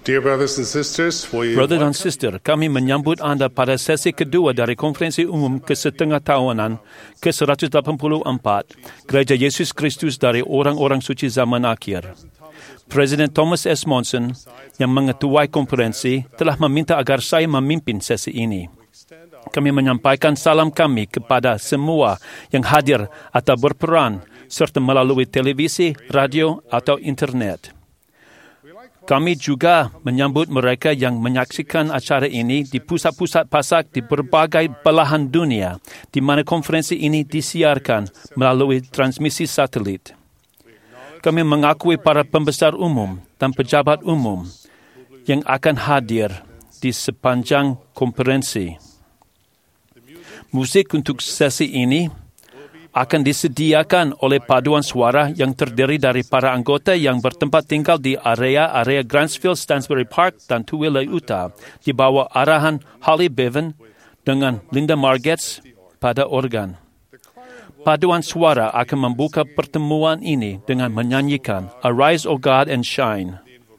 Dear brothers and sisters, Brother dan sister, kami menyambut anda pada sesi kedua dari konferensi umum kesetengah tahunan ke-184 Gereja Yesus Kristus dari Orang-Orang Suci Zaman Akhir. Presiden Thomas S. Monson yang mengetuai konferensi telah meminta agar saya memimpin sesi ini. Kami menyampaikan salam kami kepada semua yang hadir atau berperan serta melalui televisi, radio atau internet. Kami juga menyambut mereka yang menyaksikan acara ini di pusat-pusat pasak di berbagai belahan dunia di mana konferensi ini disiarkan melalui transmisi satelit. Kami mengakui para pembesar umum dan pejabat umum yang akan hadir di sepanjang konferensi. Musik untuk sesi ini akan disediakan oleh paduan suara yang terdiri dari para anggota yang bertempat tinggal di area Grantsville, Stansbury Park dan Tuwilai Utah di bawah arahan Holly Bevan dengan Linda Margetts pada organ. Paduan suara akan membuka pertemuan ini dengan menyanyikan Arise, O God, and Shine.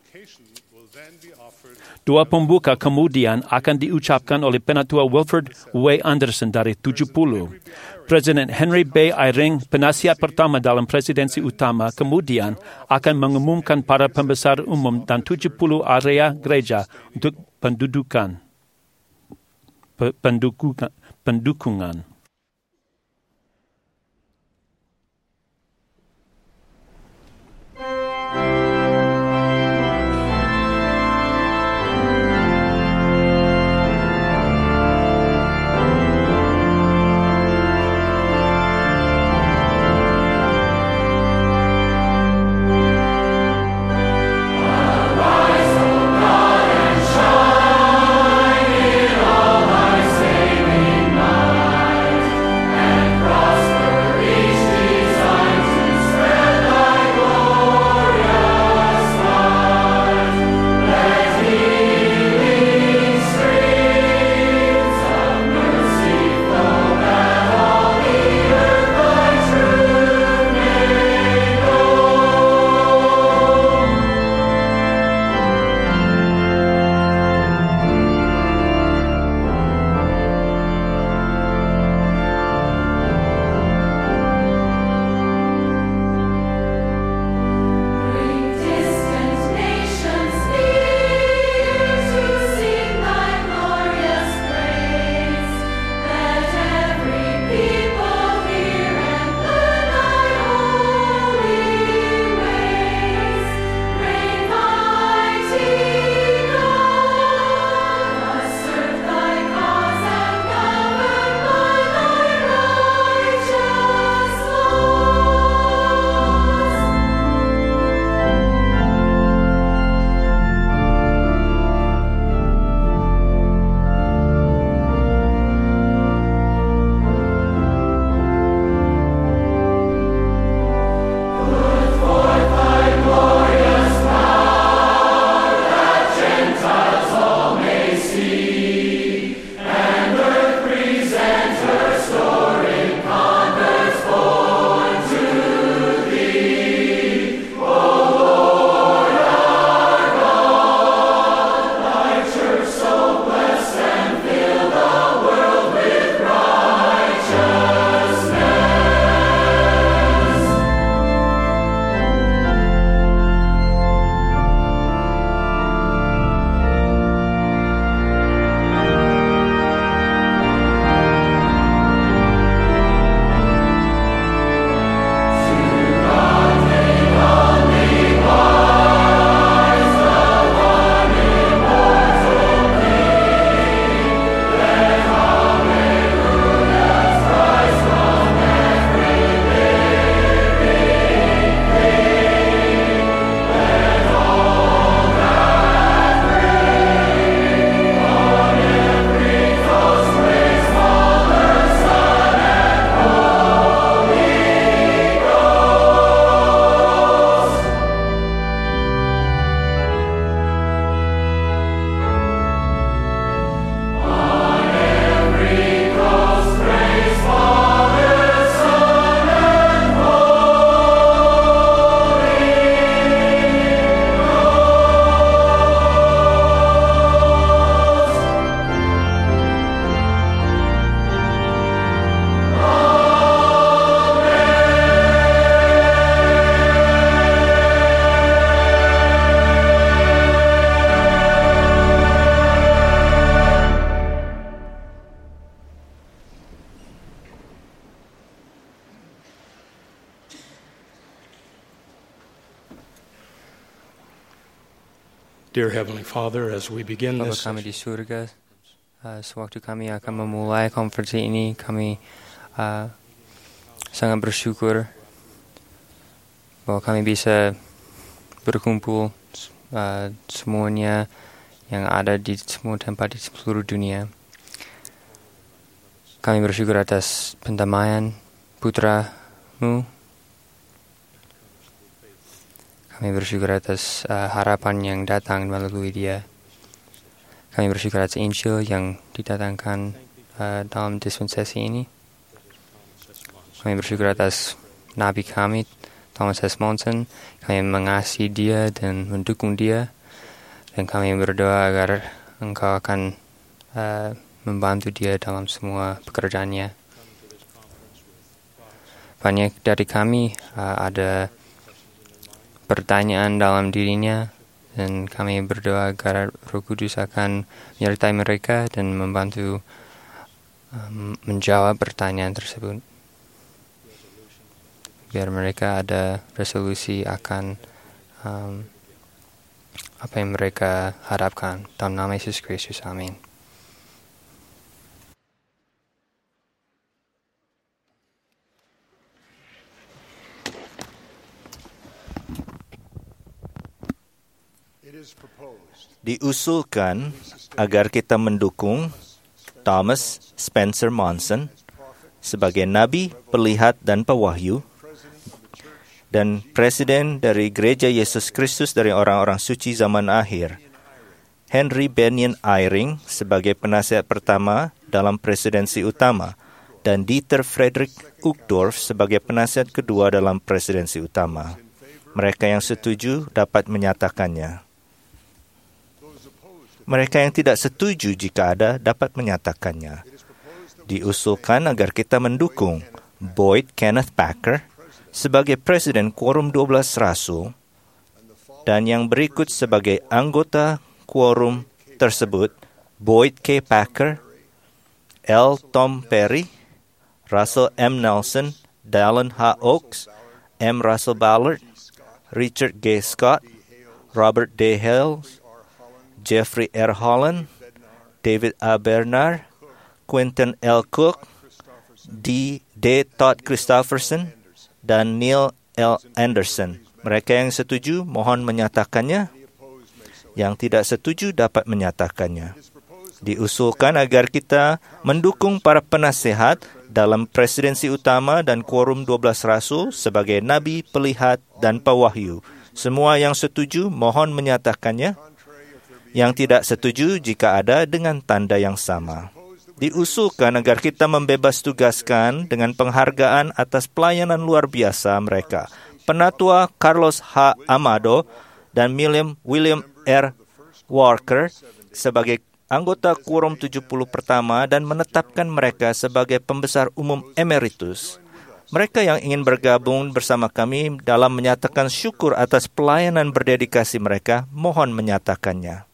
Doa pembuka kemudian akan diucapkan oleh Penatua Wilford W. Anderson dari 70. Presiden Henry B. Eyring, penasihat pertama dalam presidensi utama, kemudian akan mengumumkan para pembesar umum dan 70 area gereja untuk pendukungan. Dear Heavenly Father, as we begin Bapa this kami di surga, sewaktu kami akan memulai konferensi ini, kami sangat bersyukur bahwa kami bisa berkumpul semuanya yang ada di semua tempat di seluruh dunia. Kami bersyukur atas pendamaian putra-Mu. Kami bersyukur atas harapan yang datang melalui Dia. Kami bersyukur atas Injil yang didatangkan dalam dispensasi ini. Kami bersyukur atas Nabi kami, Thomas S. Monson. Kami mengasihi Dia dan mendukung Dia. Dan kami berdoa agar Engkau akan membantu Dia dalam semua pekerjaannya. Banyak dari kami ada pertanyaan dalam dirinya, dan kami berdoa agar Roh Kudus akan menyertai mereka dan membantu menjawab pertanyaan tersebut, biar mereka ada resolusi akan apa yang mereka harapkan. Dalam nama Yesus Kristus, amin. Diusulkan agar kita mendukung Thomas Spencer Monson sebagai Nabi, Pelihat, dan Pewahyu, dan Presiden dari Gereja Yesus Kristus dari Orang-orang Suci Zaman Akhir, Henry Benyon Eyring sebagai penasihat pertama dalam presidensi utama, dan Dieter Friedrich Uchtdorf sebagai penasihat kedua dalam presidensi utama. Mereka yang setuju dapat menyatakannya. Mereka yang tidak setuju jika ada dapat menyatakannya. Diusulkan agar kita mendukung Boyd Kenneth Packer sebagai Presiden Quorum 12 Rasul, dan yang berikut sebagai anggota quorum tersebut: Boyd K. Packer, L. Tom Perry, Russell M. Nelson, Dallin H. Oaks, M. Russell Ballard, Richard G. Scott, Robert D. Hales, Jeffrey R. Holland, David A. Bernard, Quentin L. Cook, D. Todd Christopherson, dan Neil L. Anderson. Mereka yang setuju mohon menyatakannya. Yang tidak setuju dapat menyatakannya. Diusulkan agar kita mendukung para penasehat dalam presidensi utama dan quorum 12 rasul sebagai nabi, pelihat, dan pewahyu. Semua yang setuju mohon menyatakannya. Yang tidak setuju jika ada dengan tanda yang sama. Diusulkan agar kita membebas tugaskan dengan penghargaan atas pelayanan luar biasa mereka, Penatua Carlos H. Amado dan William R. Walker sebagai anggota Quorum 70 pertama, dan menetapkan mereka sebagai pembesar umum emeritus. Mereka yang ingin bergabung bersama kami dalam menyatakan syukur atas pelayanan berdedikasi mereka, mohon menyatakannya.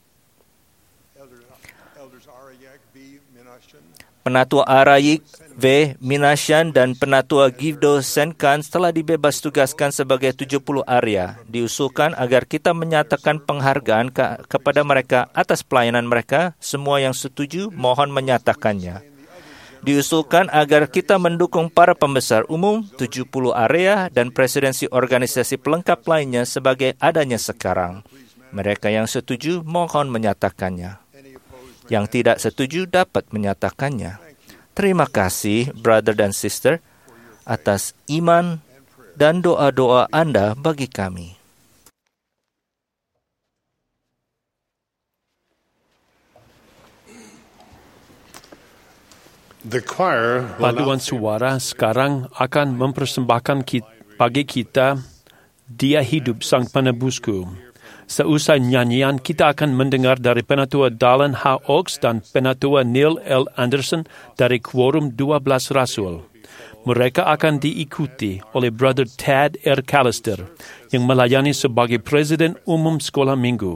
Penatua Arayik V. Minasyan dan Penatua Givdo Senkans telah dibebas tugaskan sebagai 70 Arya. Diusulkan agar kita menyatakan penghargaan kepada mereka atas pelayanan mereka. Semua yang setuju mohon menyatakannya. Diusulkan agar kita mendukung para pembesar umum, 70 Arya, dan presidensi organisasi pelengkap lainnya sebagai adanya sekarang. Mereka yang setuju mohon menyatakannya. Yang tidak setuju dapat menyatakannya. Terima kasih, brother dan sister, atas iman dan doa-doa Anda bagi kami. Paduan suara sekarang akan mempersembahkan bagi kita Dia Hidup Sang Penebusku. Seusai nyanyian, kita akan mendengar dari Penatua Dallin H. Oaks dan Penatua Neil L. Anderson dari Quorum 12 Rasul. Mereka akan diikuti oleh Brother Tad R. Callister yang melayani sebagai Presiden Umum Sekolah Minggu.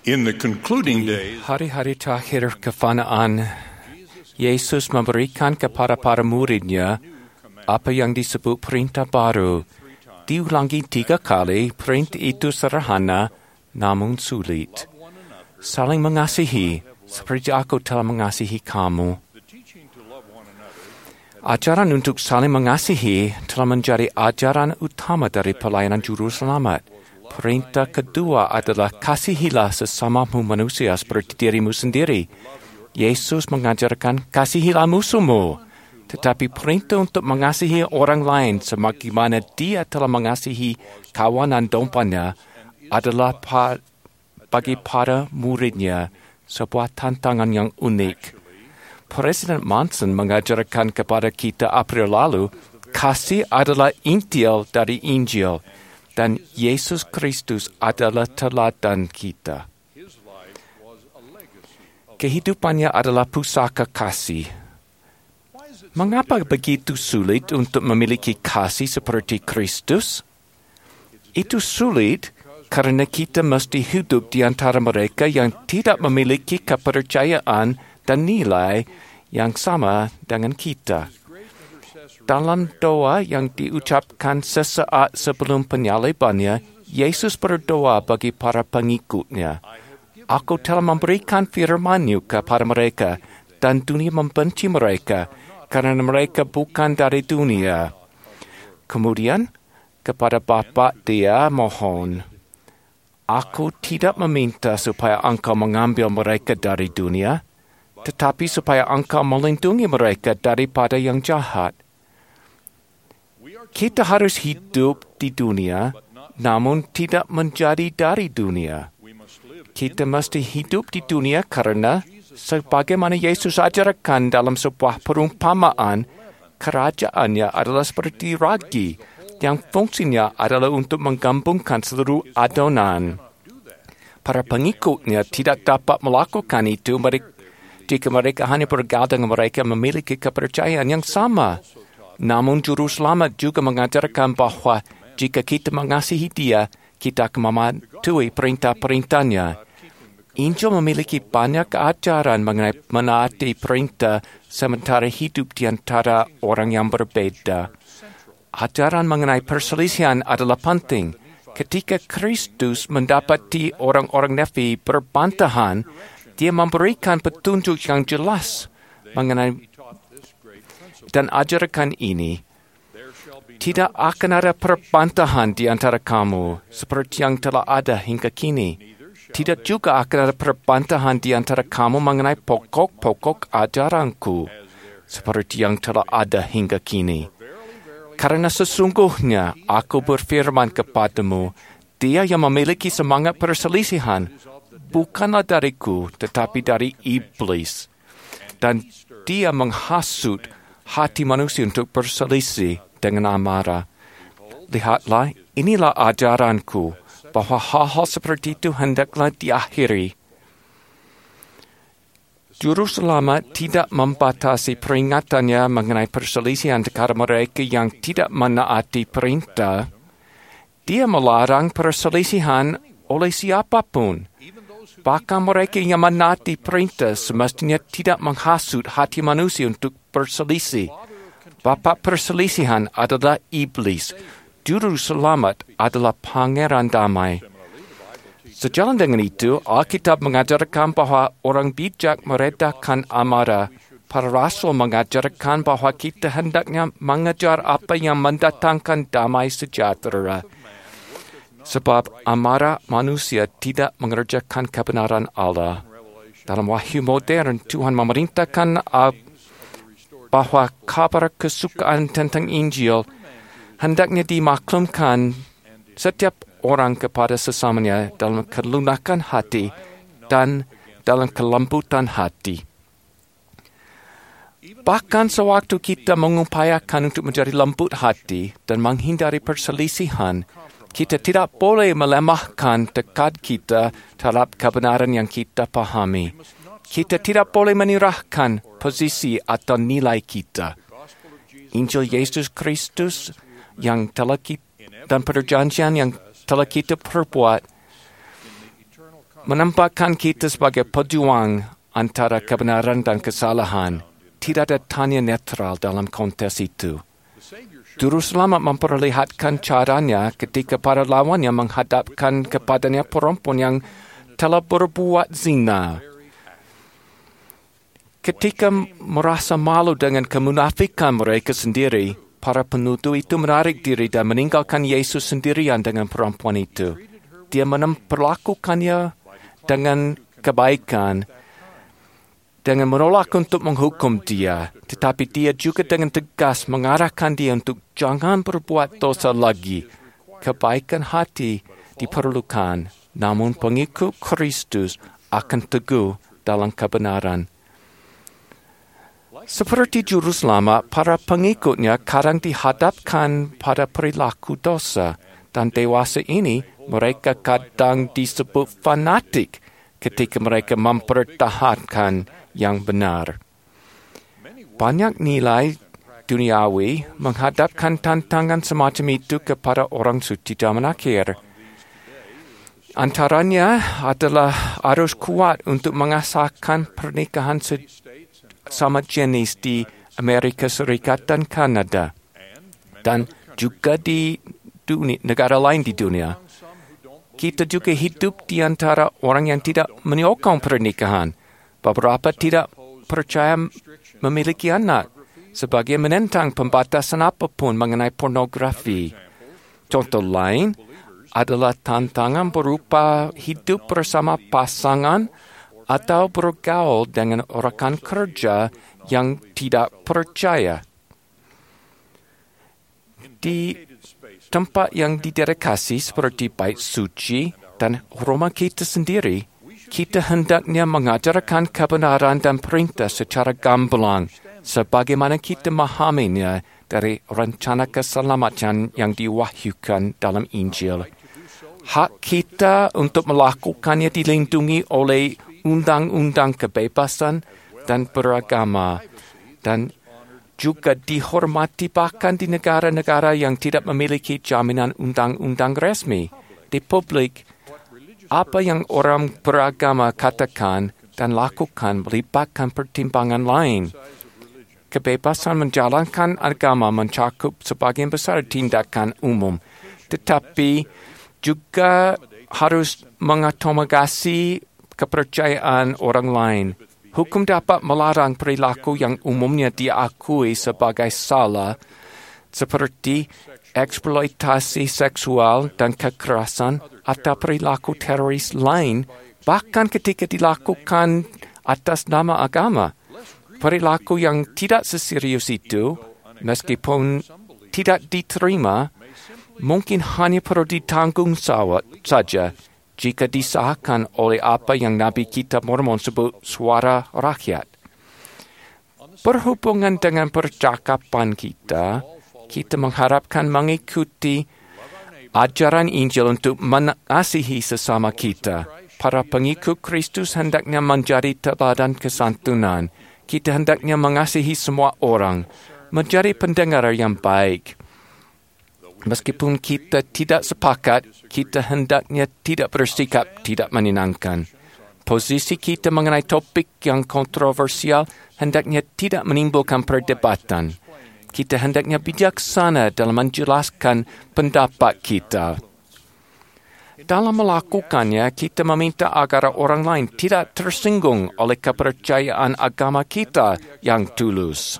In the concluding days, Hari-hari terakhir kefanaan, Yesus memberikan kepada para murid-Nya apa yang disebut perintah baru. Diulangi 3 kali, perintah itu sederhana namun sulit. Saling mengasihi, seperti aku telah mengasihi kamu. Ajaran untuk saling mengasihi telah menjadi ajaran utama dari pelayanan Juru Selamat. Perintah kedua adalah kasihilah sesamamu manusia seperti dirimu sendiri. Yesus mengajarkan kasihilah musuhmu. Tetapi perintah untuk mengasihi orang lain sebagaimana dia telah mengasihi kawanan dompanya adalah bagi para murid-Nya sebuah tantangan yang unik. Presiden Monson mengajarkan kepada kita April lalu, kasih adalah intil dari Injil. Dan Yesus Kristus adalah teladan kita. Kehidupannya adalah pusaka kasih. Mengapa begitu sulit untuk memiliki kasih seperti Kristus? Itu sulit karena kita mesti hidup di antara mereka yang tidak memiliki kepercayaan dan nilai yang sama dengan kita. Dalam doa yang diucapkan sesaat sebelum penyalibannya, Yesus berdoa bagi para pengikut-Nya. Aku telah memberikan firman-Nya kepada mereka, dan dunia membenci mereka, karena mereka bukan dari dunia. Kemudian, kepada Bapa Dia mohon, aku tidak meminta supaya Engkau mengambil mereka dari dunia, tetapi supaya Engkau melindungi mereka daripada yang jahat. Kita harus hidup di dunia, namun tidak menjadi dari dunia. Kita mesti hidup di dunia karena, sebagaimana Yesus ajarkan dalam sebuah perumpamaan, kerajaannya adalah seperti ragi, yang fungsinya adalah untuk menggabungkan seluruh adonan. Para pengikut-Nya tidak dapat melakukan itu jika mereka hanya bergaul dengan mereka memiliki kepercayaan yang sama. Namun Juru Selamat juga mengajarkan bahwa jika kita mengasihi Dia, kita akan mematuhi perintah-perintah-Nya. Injil memiliki banyak ajaran mengenai menaati perintah sementara hidup di antara orang yang berbeda. Ajaran mengenai perselisihan adalah penting. Ketika Kristus mendapati orang-orang Nafi berbantahan, Dia memberikan petunjuk yang jelas mengenai dan ajarkan ini. Tidak akan ada perbantahan di antara kamu seperti yang telah ada hingga kini. Tidak juga akan ada perbantahan di antara kamu mengenai pokok-pokok ajaranku seperti yang telah ada hingga kini. Karena sesungguhnya aku berfirman kepadamu, dia yang memiliki semangat perselisihan bukanlah dariku, tetapi dari iblis. Dan dia menghasut hati manusia untuk berselisih dengan amarah. Lihatlah, inilah ajaranku, bahwa hal-hal seperti itu hendaklah diakhiri. Juru Selamat tidak membatasi peringatannya mengenai perselisihan antara mereka yang tidak menaati perintah. Dia melarang perselisihan oleh siapapun. Bahkan mereka yang menaati perintah semestinya tidak menghasut hati manusia untuk berselisih. Bapa perselisihan adalah iblis. Juru Selamat adalah pangeran damai. Sejalan dengan itu, Alkitab mengajarkan bahwa orang bijak meredahkan amarah. Para rasul mengajarkan bahwa kita hendaknya mengejar apa yang mendatangkan damai sejahtera. Sebab amarah manusia tidak mengerjakan kebenaran Allah. Dalam wahyu modern, Tuhan memerintahkan bahwa kabar kesukaan tentang Injil hendaknya dimaklumkan setiap orang kepada sesamanya dalam kelunakan hati dan dalam kelembutan hati. Bahkan sewaktu kita mengupayakan untuk menjadi lembut hati dan menghindari perselisihan, kita tidak boleh melemahkan tekad kita terhadap kebenaran yang kita pahami. Kita tidak boleh menyerahkan posisi atau nilai kita. Injil Yesus Kristus yang telah kita, dan perjanjian yang telah kita perbuat menampakkan kita sebagai pejuang antara kebenaran dan kesalahan. Tidak ada tanya netral dalam konteks itu. Juru Selamat memperlihatkan caranya ketika para lawannya menghadapkan kepadanya perempuan yang telah berbuat zina. Ketika merasa malu dengan kemunafikan mereka sendiri, para penuduh itu menarik diri dan meninggalkan Yesus sendirian dengan perempuan itu. Dia memperlakukannya dengan kebaikan, dengan menolak untuk menghukum dia. Tetapi dia juga dengan tegas mengarahkan dia untuk jangan berbuat dosa lagi. Kebaikan hati diperlukan, namun pengikut Kristus akan teguh dalam kebenaran. Seperti Juru Selamat, para pengikutnya kadang dihadapkan pada perilaku dosa, dan dewasa ini mereka kadang disebut fanatik ketika mereka mempertahankan yang benar. Banyak nilai duniawi menghadapkan tantangan semacam itu kepada orang suci zaman akhir. Antaranya adalah arus kuat untuk mengasahkan pernikahan sama jenis di Amerika Serikat dan Kanada, dan juga di negara lain di dunia. Kita juga hidup di antara orang yang tidak menyokong pernikahan. Beberapa tidak percaya memiliki anak, sebagai menentang pembatasan apapun mengenai pornografi. Contoh lain adalah tantangan berupa hidup bersama pasangan atau bergaul dengan rekan kerja yang tidak percaya. Di tempat yang didedikasi seperti bait suci dan rumah kita sendiri, kita hendaknya mengajarkan kebenaran dan perintah secara gamblang, sebagaimana kita memahaminya dari rencana keselamatan yang diwahyukan dalam Injil. Hak kita untuk melakukannya dilindungi oleh undang-undang kebebasan dan beragama, dan juga dihormati bahkan di negara-negara yang tidak memiliki jaminan undang-undang resmi. Di publik, apa yang orang beragama katakan dan lakukan melibatkan pertimbangan lain. Kebebasan menjalankan agama mencakup sebagian besar tindakan umum, tetapi juga harus mengakomodasi kepercayaan orang lain. Hukum dapat melarang perilaku yang umumnya diakui sebagai salah, seperti eksploitasi seksual dan kekerasan atau perilaku teroris lain, bahkan ketika dilakukan atas nama agama. Perilaku yang tidak seserius itu, meskipun tidak diterima, mungkin hanya perlu ditanggung saja jika disahkan oleh apa yang Nabi kita Mormon sebut suara rakyat. Berhubungan dengan percakapan kita mengharapkan mengikuti ajaran Injil untuk mengasihi sesama kita. Para pengikut Kristus hendaknya menjadi teladan kesantunan. Kita hendaknya mengasihi semua orang, menjadi pendengar yang baik. Meskipun kita tidak sepakat, kita hendaknya tidak bersikap tidak menyenangkan. Posisi kita mengenai topik yang kontroversial hendaknya tidak menimbulkan perdebatan. Kita hendaknya bijaksana dalam menjelaskan pendapat kita. Dalam melakukannya, kita meminta agar orang lain tidak tersinggung oleh kepercayaan agama kita yang tulus.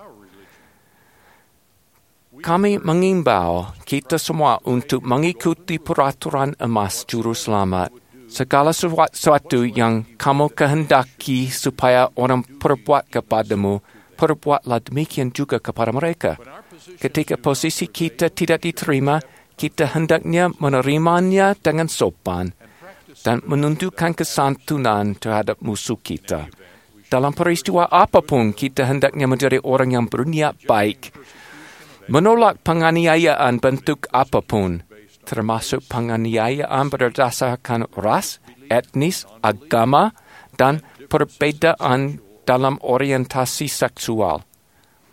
Kami mengimbau kita semua untuk mengikuti peraturan emas Juru Selamat. Segala sesuatu yang kamu kehendaki supaya orang perbuat kepadamu, perbuatlah demikian juga kepada mereka. Ketika posisi kita tidak diterima, kita hendaknya menerimanya dengan sopan dan menunjukkan kesantunan terhadap musuh kita. Dalam peristiwa apapun, kita hendaknya menjadi orang yang berniat baik, menolak penganiayaan bentuk apapun, termasuk penganiayaan berdasarkan ras, etnis, agama, dan perbedaan dalam orientasi seksual.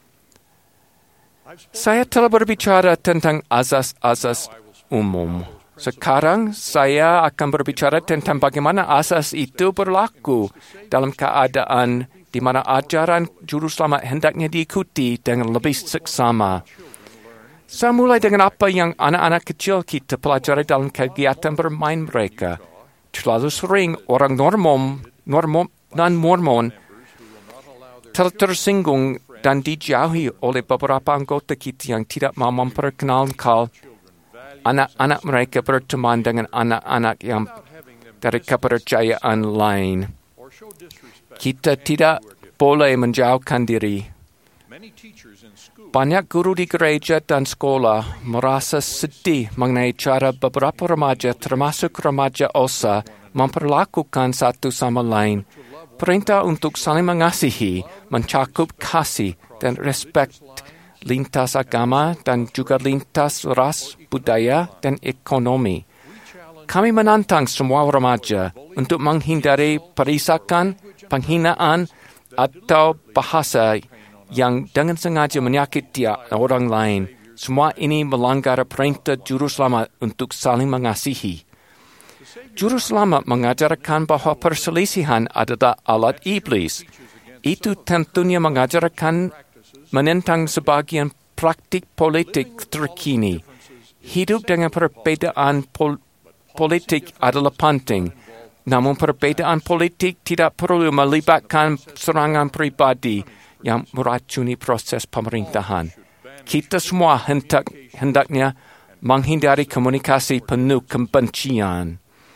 Saya telah berbicara tentang azas-azas umum Sekarang saya akan berbicara tentang bagaimana asas itu berlaku dalam keadaan di mana ajaran Juru Selamat hendaknya diikuti dengan lebih seksama. Saya mulai dengan apa yang anak-anak kecil kita pelajari dalam kegiatan bermain mereka. Terlalu sering orang non-Mormon tersinggung dan dijauhi oleh beberapa anggota kita yang tidak mau memperkenalkan anak-anak mereka berteman dengan anak-anak yang dari kepercayaan lain. Kita tidak boleh menjauhkan diri. Banyak guru di gereja dan sekolah merasa sedih mengenai cara beberapa remaja, termasuk remaja OSA, memperlakukan satu sama lain. Perintah untuk saling mengasihi mencakup kasih dan respek lintas agama dan juga lintas ras, budaya, dan ekonomi. Kami menantang semua remaja untuk menghindari perisakan, penghinaan, atau bahasa yang dengan sengaja menyakiti orang lain. Semua ini melanggar perintah Juru Selamat untuk saling mengasihi. Juru Selamat mengajarkan bahwa perselisihan adalah alat iblis. Itu tentunya mengajarkan menentang sebagian praktik politik terkini. Hidup dengan perbedaan politik adalah penting, namun perbedaan politik tidak perlu melibatkan serangan pribadi yang meracuni proses pemerintahan. Kita semua hendaknya menghindari komunikasi penuh kebencian.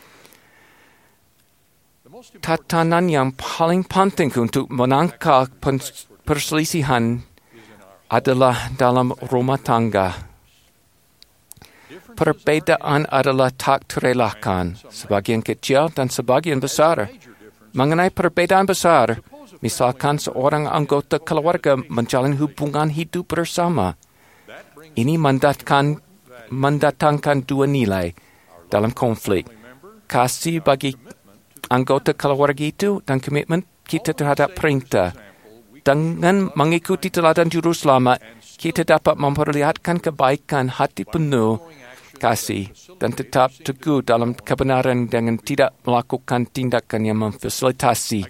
Tatanan yang paling penting untuk menangkal perselisihan adalah dalam rumah tangga. Perbedaan adalah tak terelakkan, sebagian kecil dan sebagian besar. Mengenai perbedaan besar, misalkan seorang anggota keluarga menjalin hubungan hidup bersama. Ini mendatangkan dua nilai dalam konflik. Kasih bagi anggota keluarga itu dan komitmen kita terhadap perintah. Dengan mengikuti teladan Juru Selamat, kita dapat memperlihatkan kebaikan hati penuh kasih dan tetap teguh dalam kebenaran dengan tidak melakukan tindakan yang memfasilitasi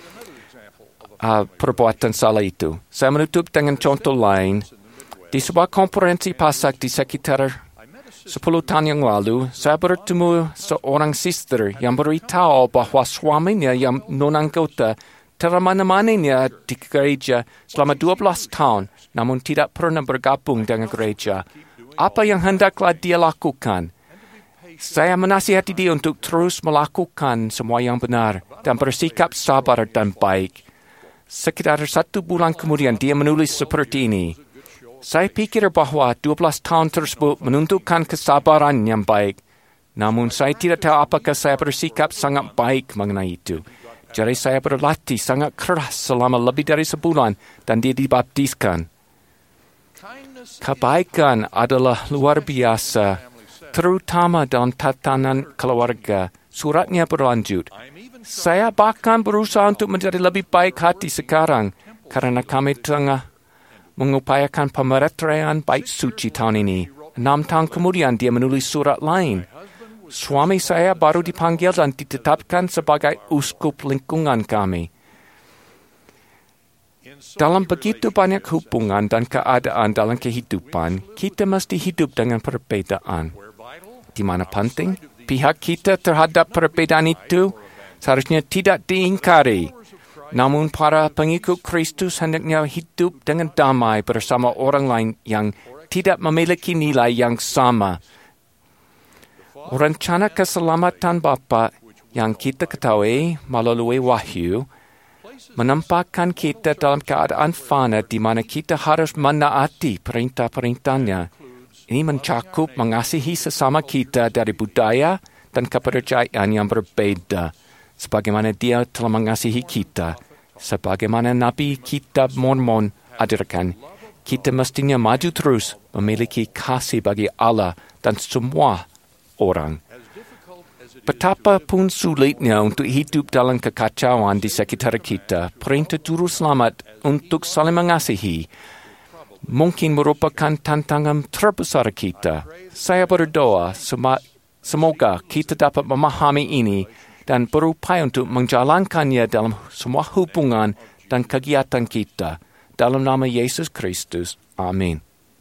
perbuatan salah itu. Saya menutup dengan contoh lain. Di sebuah konferensi Pasak di sekitar 10 tahun yang lalu, saya bertemu seorang sister yang beritahu bahwa suaminya yang non-anggota telah menemaninya di gereja selama 12 tahun, namun tidak pernah bergabung dengan gereja. Apa yang hendaklah dia lakukan? Saya menasihati dia untuk terus melakukan semua yang benar dan bersikap sabar dan baik. Sekitar 1 bulan kemudian dia menulis seperti ini. Saya pikir bahwa 12 tahun tersebut menunjukkan kesabaran yang baik. Namun saya tidak tahu apakah saya bersikap sangat baik mengenai itu. Jadi saya berlatih sangat keras selama lebih dari sebulan dan dia dibaptiskan. Kebaikan adalah luar biasa, terutama dalam tatanan keluarga. Suratnya berlanjut. Saya bahkan berusaha untuk menjadi lebih baik hati sekarang karena kami tengah mengupayakan pemeteraian bait suci tahun ini. 6 tahun kemudian dia menulis surat lain. Suami saya baru dipanggil dan ditetapkan sebagai uskup lingkungan kami. Dalam begitu banyak hubungan dan keadaan dalam kehidupan, kita mesti hidup dengan perbedaan. Di mana penting, pihak kita terhadap perbedaan itu seharusnya tidak diingkari. Namun para pengikut Kristus hendaknya hidup dengan damai bersama orang lain yang tidak memiliki nilai yang sama. Rencana keselamatan Bapa yang kita ketahui melalui wahyu menempatkan kita dalam keadaan fana di mana kita harus menaati perintah-perintahnya. Ini mencakup mengasihi sesama kita dari budaya dan kepercayaan yang berbeda, sebagaimana Dia telah mengasihi kita. Sebagaimana Nabi Kitab Mormon ajarkan, kita mestinya maju terus memiliki kasih bagi Allah dan semua orang. Betapapun sulitnya untuk hidup dalam kekacauan di sekitar kita, perintah Juru Selamat untuk saling mengasihi mungkin merupakan tantangan terbesar kita. Saya berdoa Semoga kita dapat memahami ini dan berupaya untuk menjalankannya dalam semua hubungan dan kegiatan kita. Dalam nama Yesus Kristus. Amin.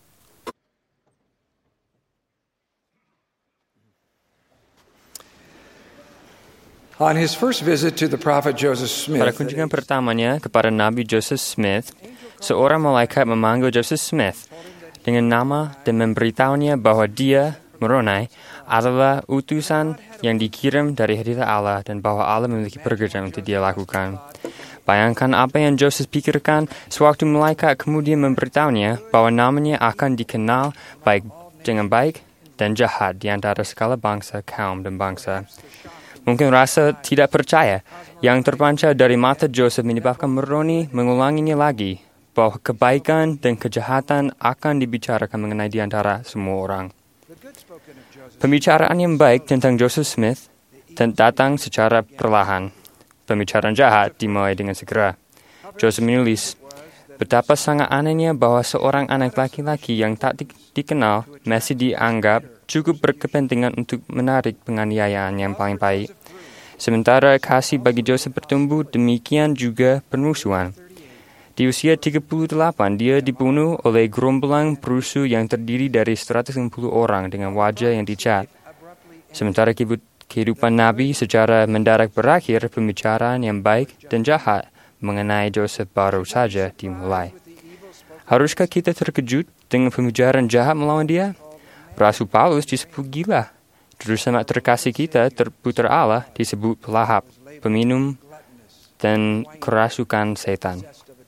On his first visit to the prophet Joseph Smith, Pada kunjungan pertamanya kepada Nabi Joseph Smith, seorang malaikat memanggil Joseph Smith dengan nama dan memberitahunya bahwa dia, Moroni, adalah utusan yang dikirim dari hadirat Allah dan bahwa Allah memiliki pekerjaan untuk dia lakukan. Bayangkan apa yang Joseph pikirkan sewaktu malaikat kemudian memberitahunya bahwa namanya akan dikenal baik dengan baik dan jahat di antara segala bangsa, kaum, dan bangsa. Mungkin rasa tidak percaya yang terpancar dari mata Joseph menyebabkan Moroni mengulanginya lagi, bahwa kebaikan dan kejahatan akan dibicarakan mengenai di antara semua orang. Pembicaraan yang baik tentang Joseph Smith datang secara perlahan. Pembicaraan jahat dimulai dengan segera. Joseph menulis, betapa sangat anehnya bahwa seorang anak laki-laki yang tak dikenal masih dianggap cukup berkepentingan untuk menarik penganiayaan yang paling baik. Sementara kasih bagi Joseph bertumbuh, demikian juga permusuhan. Di usia 38, dia dibunuh oleh gerombolan perusuh yang terdiri dari 150 orang dengan wajah yang dicat. Sementara kehidupan Nabi secara mendadak berakhir, pembicaraan yang baik dan jahat mengenai Joseph baru saja dimulai. Haruskah kita terkejut dengan pembicaraan jahat melawan dia? Rasul Paulus disebut gila. Juru selamat terkasih kita, terputra Allah, disebut pelahap, peminum, dan kerasukan setan.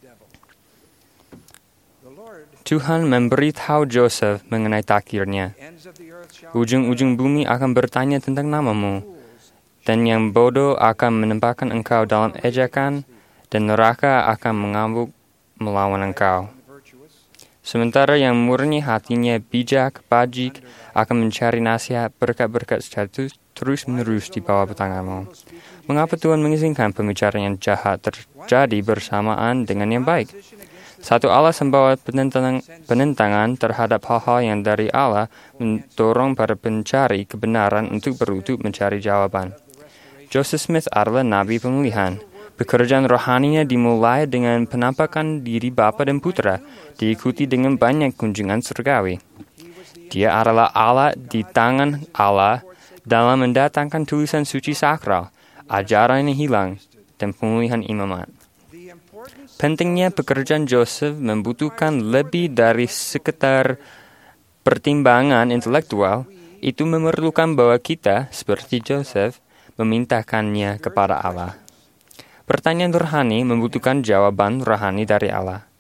Tuhan memberitahu Joseph mengenai takdirnya. Ujung-ujung bumi akan bertanya tentang namamu, dan yang bodoh akan menempatkan engkau dalam ejekan, dan neraka akan mengamuk melawan engkau. Sementara yang murni hatinya bijak, bajik, akan mencari nasihat berkat-berkat secara terus-menerus di bawah tanganmu. Mengapa Tuhan mengizinkan pembicaraan yang jahat terjadi bersamaan dengan yang baik? Satu alasan bahwa penentangan terhadap hal-hal yang dari Allah mendorong para pencari kebenaran untuk berutuh mencari jawaban. Joseph Smith adalah nabi pemilihan. Pekerjaan rohaninya dimulai dengan penampakan diri Bapa dan Putra, diikuti dengan banyak kunjungan surgawi. Dia adalah alat di tangan Allah dalam mendatangkan tulisan suci sakral, ajaran yang hilang, dan pemulihan imamat. Pentingnya pekerjaan Joseph membutuhkan lebih dari sekedar pertimbangan intelektual. Itu memerlukan bahwa kita, seperti Joseph, memintakannya kepada Allah. Pertanyaan rohani membutuhkan jawaban rohani dari Allah.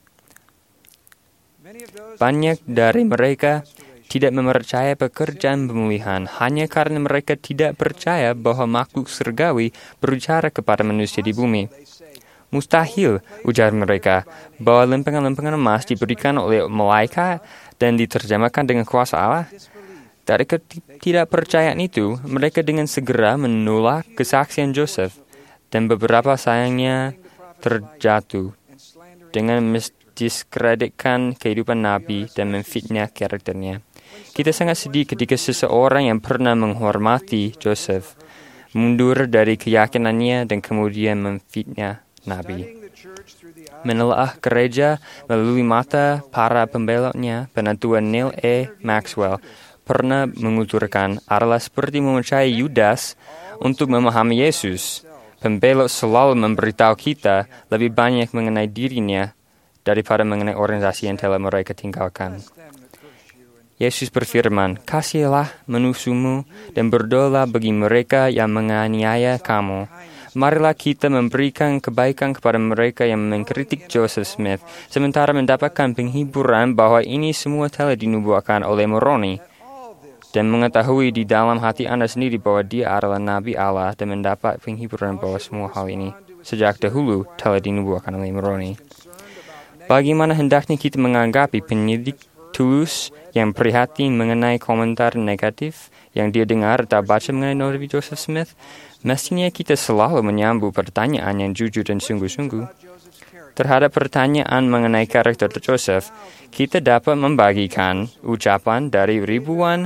Banyak dari mereka tidak mempercayai pekerjaan pemulihan hanya karena mereka tidak percaya bahwa makhluk surgawi berbicara kepada manusia di bumi. Mustahil, ujar mereka, bahwa lempengan-lempengan emas diberikan oleh malaikat dan diterjemahkan dengan kuasa Allah. Dari ketidakpercayaan itu, mereka dengan segera menolak kesaksian Joseph. Dan beberapa sayangnya terjatuh dengan mendiskreditkan kehidupan Nabi dan memfitnah karakternya. Kita sangat sedih ketika seseorang yang pernah menghormati Joseph mundur dari keyakinannya dan kemudian memfitnah Nabi. Menelaah gereja melalui mata para pembelotnya, Penatua Neil A. Maxwell pernah menguturkan adalah seperti mempercayai Yudas untuk memahami Yesus. Pembelot selalu memberitahu kita lebih banyak mengenai dirinya daripada mengenai organisasi yang telah mereka tinggalkan. Yesus berfirman, kasihilah musuhmu dan berdoalah bagi mereka yang menganiaya kamu. Marilah kita memberikan kebaikan kepada mereka yang mengkritik Joseph Smith, sementara mendapatkan penghiburan bahwa ini semua telah dinubuatkan oleh Moroni. Dan mengetahui di dalam hati Anda sendiri bahwa dia adalah Nabi Allah dan mendapat penghiburan bahwa semua hal ini sejak dahulu telah dinubuatkan oleh Moroni. Bagaimana hendaknya kita menganggapi penyidik tulus yang prihatin mengenai komentar negatif yang dia dengar atau baca mengenai Nabi Joseph Smith? Mestinya kita selalu menyambut pertanyaan yang jujur dan sungguh-sungguh. Terhadap pertanyaan mengenai karakter Joseph, kita dapat membagikan ucapan dari ribuan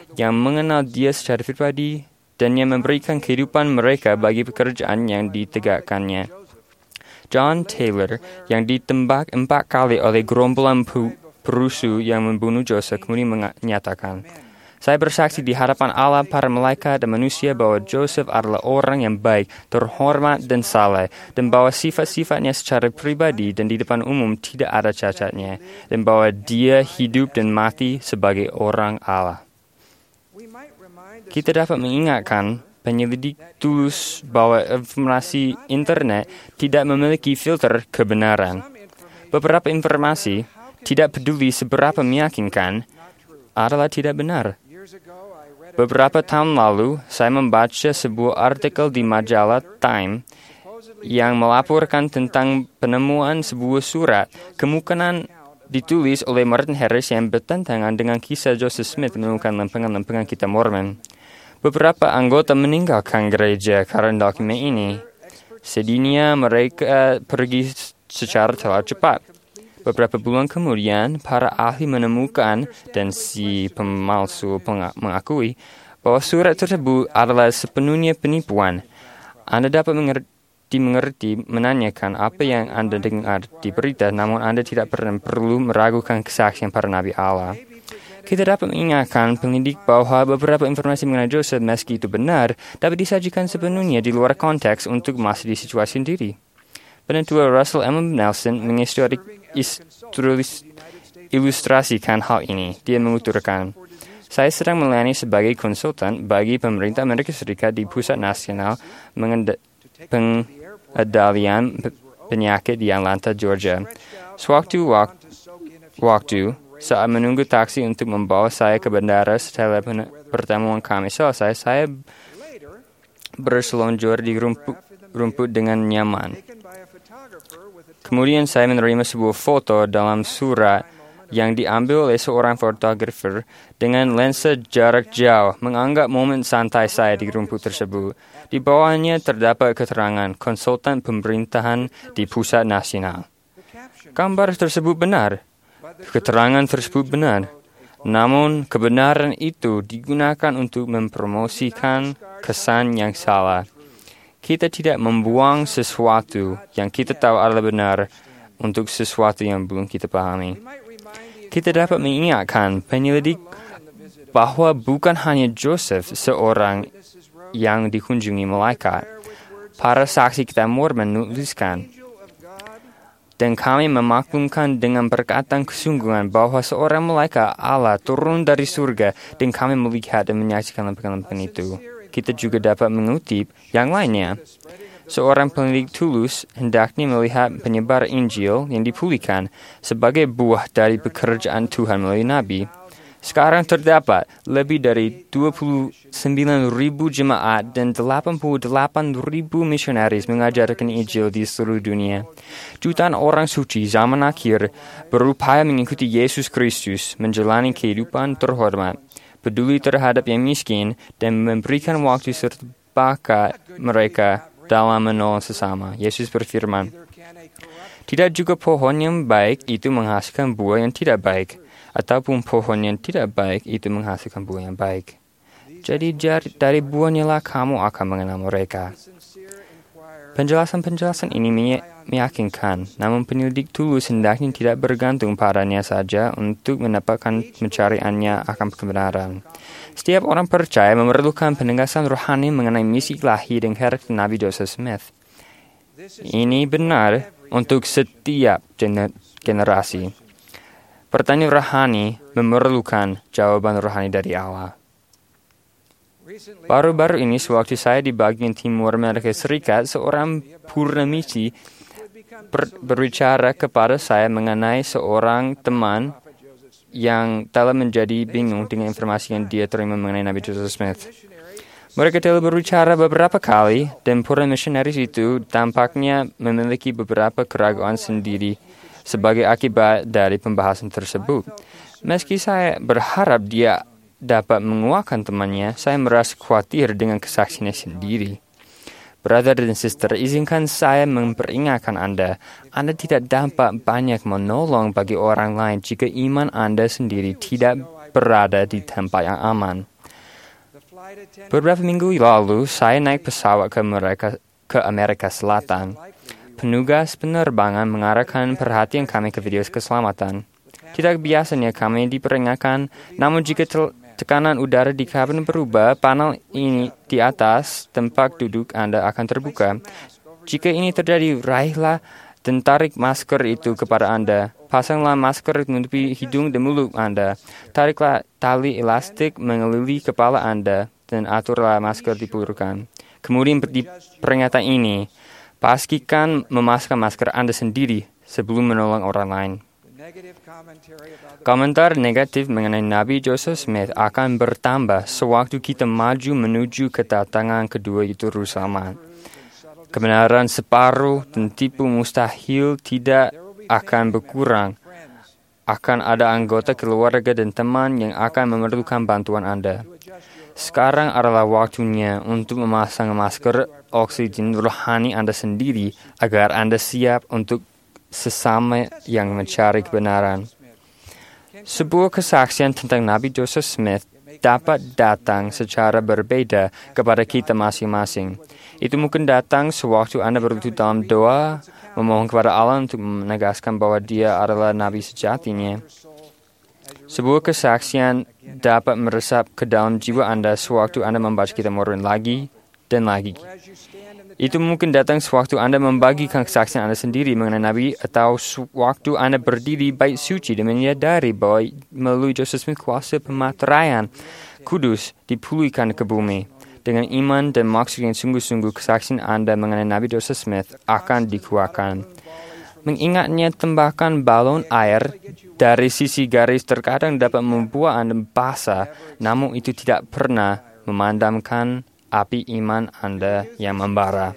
yang mengenal Dia secara pribadi dan yang memberikan kehidupan mereka bagi pekerjaan yang ditegakkannya. John Taylor yang ditembak 4 kali oleh gerombolan perusuh yang membunuh Joseph kemudian menyatakan, "Saya bersaksi di hadapan Allah, para malaikat dan manusia bahwa Joseph adalah orang yang baik, terhormat dan saleh, dan bahwa sifat-sifatnya secara pribadi dan di depan umum tidak ada cacatnya, dan bahwa dia hidup dan mati sebagai orang Allah." Kita dapat mengingatkan penyelidik tulus bahwa informasi internet tidak memiliki filter kebenaran. Beberapa informasi, tidak peduli seberapa meyakinkan, adalah tidak benar. Beberapa tahun lalu, saya membaca sebuah artikel di majalah Time yang melaporkan tentang penemuan sebuah surat kemungkinan ditulis oleh Martin Harris yang bertentangan dengan kisah Joseph Smith menemukan lempengan-lempengan kitab Mormon. Beberapa anggota meninggalkan gereja karena dokumen ini. Sedihnya mereka pergi secara terlalu cepat. Beberapa bulan kemudian, para ahli menemukan dan si pemalsu mengakui bahwa surat tersebut adalah sepenuhnya penipuan. Anda dapat mengerti menanyakan apa yang Anda dengar di berita, namun Anda tidak perlu meragukan kesaksian para nabi Allah. Kita dapat mengingatkan penyelidik bahwa beberapa informasi mengenai Joseph, meski itu benar, dapat disajikan sepenuhnya di luar konteks untuk masuk di situasi sendiri. Penetua Russell M. Nelson mengilustrasikan hal ini. Dia menguturkan, "Saya sedang melayani sebagai konsultan bagi pemerintah Amerika Serikat di Pusat Nasional Pengendalian Penyakit di Atlanta, Georgia. Sewaktu saat menunggu taksi untuk membawa saya ke bandara setelah pertemuan kami selesai, saya berselonjor di rumput dengan nyaman. Kemudian saya menerima sebuah foto dalam surat yang diambil oleh seorang fotografer dengan lensa jarak jauh menganggap momen santai saya di rumput tersebut. Di bawahnya terdapat keterangan konsultan pemerintahan di Pusat Nasional. Gambar tersebut benar. Keterangan tersebut benar. Namun kebenaran itu digunakan untuk mempromosikan kesan yang salah. Kita tidak membuang sesuatu yang kita tahu adalah benar untuk sesuatu yang belum kita pahami. Kita dapat mengingatkan penyelidik bahwa bukan hanya Joseph seorang yang dikunjungi malaikat. Para saksi kitab Mormon menuliskan, "Dan kami memaklumkan dengan perkataan kesungguhan bahwa seorang malaikat Allah turun dari surga dan kami melihat dan menyaksikan lempengan-lempengan itu." Kita juga dapat mengutip yang lainnya. Seorang penyelidik tulus hendaknya melihat penyebar Injil yang dipulihkan sebagai buah dari pekerjaan Tuhan melalui Nabi. Sekarang terdapat lebih dari 29.000 jemaat dan 88.000 misionaris mengajarkan Injil di seluruh dunia. Jutaan orang suci zaman akhir berupaya mengikuti Yesus Kristus, menjalani kehidupan terhormat, peduli terhadap yang miskin, dan memberikan waktu serta bakat mereka dalam menolong sesama. Yesus berfirman, "Tidak juga pohon yang baik itu menghasilkan buah yang tidak baik, ataupun pohon yang tidak baik itu menghasilkan buah yang baik. Jadi dari buahnya lah kamu akan mengenal mereka." Penjelasan-penjelasan ini meyakinkan, namun penyelidik tulus hendaknya tidak bergantung padanya saja untuk mendapatkan pencariannya akan kebenaran. Setiap orang percaya memerlukan penegasan rohani mengenai misi ilahi dan karakter Nabi Joseph Smith. Ini benar untuk setiap generasi. Pertanyaan rohani memerlukan jawaban rohani dari Allah. Baru-baru ini, sewaktu saya di bagian timur Amerika Serikat, seorang purnamisi berbicara kepada saya mengenai seorang teman yang telah menjadi bingung dengan informasi yang dia terima mengenai Nabi Joseph Smith. Mereka telah berbicara beberapa kali, dan para misionaris itu tampaknya memiliki beberapa keraguan sendiri sebagai akibat dari pembahasan tersebut. Meski saya berharap dia dapat menguatkan temannya, saya merasa khawatir dengan kesaksiannya sendiri. Brother dan sister, izinkan saya memperingatkan Anda tidak dapat banyak menolong bagi orang lain jika iman Anda sendiri tidak berada di tempat yang aman. Beberapa minggu lalu, saya naik pesawat ke Amerika Selatan. Petugas penerbangan mengarahkan perhatian kami ke video keselamatan. Tidak biasanya kami diperingatkan, namun jika tekanan udara di kabin berubah, panel ini di atas tempat duduk Anda akan terbuka. Jika ini terjadi, raihlah dan tarik masker itu kepada Anda. Pasanglah masker menutupi hidung dan mulut Anda. Tariklah tali elastik mengelilingi kepala Anda dan aturlah masker dipulurkan. Kemudian di peringatan ini, pastikan memasang masker Anda sendiri sebelum menolong orang lain. Komentar negatif mengenai Nabi Joseph Smith akan bertambah sewaktu kita maju menuju kedatangan kedua Yerusalem. Kebenaran separuh dan tipu mustahil tidak akan berkurang. Akan ada anggota keluarga dan teman yang akan memerlukan bantuan Anda. Sekarang adalah waktunya untuk memasang masker oksigen rohani Anda sendiri agar Anda siap untuk sesama yang mencari kebenaran. Sebuah kesaksian tentang Nabi Joseph Smith dapat datang secara berbeda kepada kita masing-masing. Itu mungkin datang sewaktu Anda berlutut dalam doa, memohon kepada Allah untuk menegaskan bahwa Dia adalah Nabi sejatinya. Sebuah kesaksian dapat meresap ke dalam jiwa Anda sewaktu Anda membaca kitab Mormon lagi dan lagi. Itu mungkin datang sewaktu Anda membagikan kesaksian Anda sendiri mengenai Nabi atau sewaktu Anda berdiri bait suci dan menyadari bahwa melalui Joseph Smith kuasa pemateraian kudus dipulihkan ke bumi. Dengan iman dan maksud yang sungguh-sungguh kesaksian Anda mengenai Nabi Joseph Smith akan dikuatkan. Mengingatnya tembakan balon air dari sisi garis terkadang dapat membuat Anda basah, namun itu tidak pernah memadamkan api iman Anda yang membara.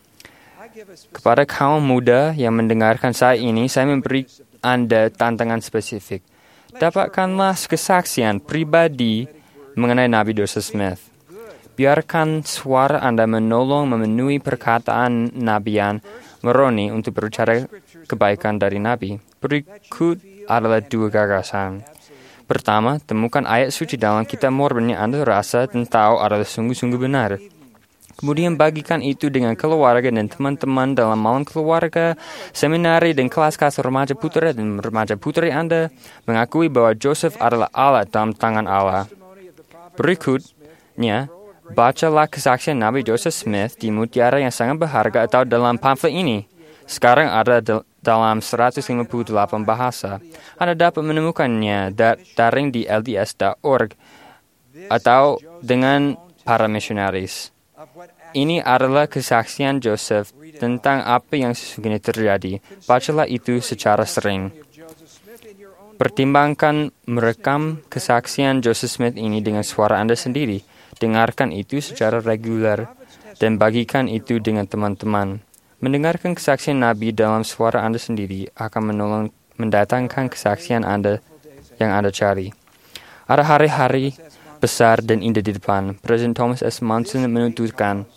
Kepada kaum muda yang mendengarkan saya ini, saya memberi Anda tantangan spesifik. Dapatkanlah kesaksian pribadi mengenai Nabi Joseph Smith. Biarkan suara Anda menolong memenuhi perkataan Nabian Moroni untuk berbicara kebaikan dari Nabi. Berikut adalah 2 gagasan. Pertama, temukan ayat suci dalam kitab Mormon yang Anda rasa dan tahu adalah sungguh-sungguh benar. Kemudian bagikan itu dengan keluarga dan teman-teman dalam malam keluarga, seminari dan kelas-kelas remaja putra dan remaja putri Anda, mengakui bahwa Joseph adalah alat dalam tangan Allah. Berikutnya, bacalah kesaksian Nabi Joseph Smith di Mutiara yang sangat berharga atau dalam pamflet ini. Sekarang ada dalam 158 bahasa. Anda dapat menemukannya daring di LDS.org atau dengan para misionaris. Ini adalah kesaksian Joseph tentang apa yang sesungguhnya terjadi. Bacalah itu secara sering. Pertimbangkan merekam kesaksian Joseph Smith ini dengan suara Anda sendiri. Dengarkan itu secara reguler dan bagikan itu dengan teman-teman. Mendengarkan kesaksian Nabi dalam suara Anda sendiri akan menolong mendatangkan kesaksian Anda yang Anda cari. Ada hari-hari besar dan indah di depan. Presiden Thomas S. Monson menuturkan,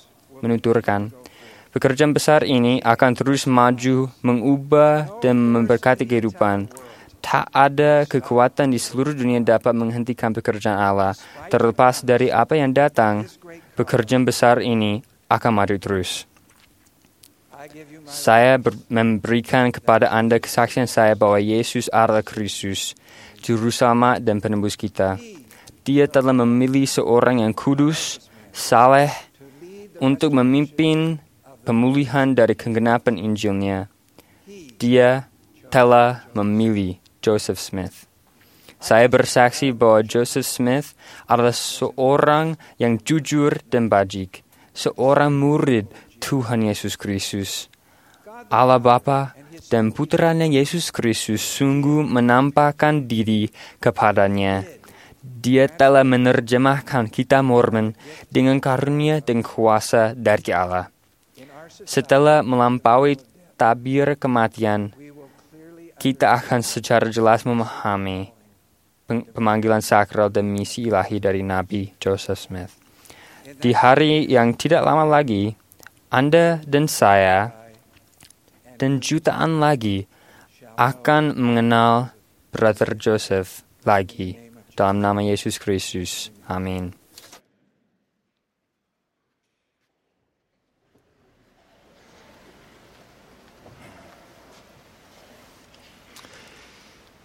pekerjaan besar ini akan terus maju, mengubah dan memberkati kehidupan. Tak ada kekuatan di seluruh dunia dapat menghentikan pekerjaan Allah. Terlepas dari apa yang datang, pekerjaan besar ini akan maju terus. Saya memberikan kepada Anda kesaksian saya bahwa Yesus adalah Kristus, Juru Selamat dan Penebus kita. Dia telah memilih seorang yang kudus, saleh, untuk memimpin pemulihan dari kegenapan Injilnya. Dia telah memilih Joseph Smith. Saya bersaksi bahwa Joseph Smith adalah seorang yang jujur dan bajik, seorang murid Tuhan Yesus Kristus. Allah Bapa dan Putranya Yesus Kristus sungguh menampakkan diri kepadanya. Dia telah menerjemahkan kitab Mormon dengan karunia dan kuasa dari Allah. Setelah melampaui tabir kematian, kita akan secara jelas memahami pemanggilan sakral dan misi ilahi dari Nabi Joseph Smith. Di hari yang tidak lama lagi, Anda dan saya dan jutaan lagi akan mengenal Brother Joseph lagi dalam nama Yesus Kristus. Amin.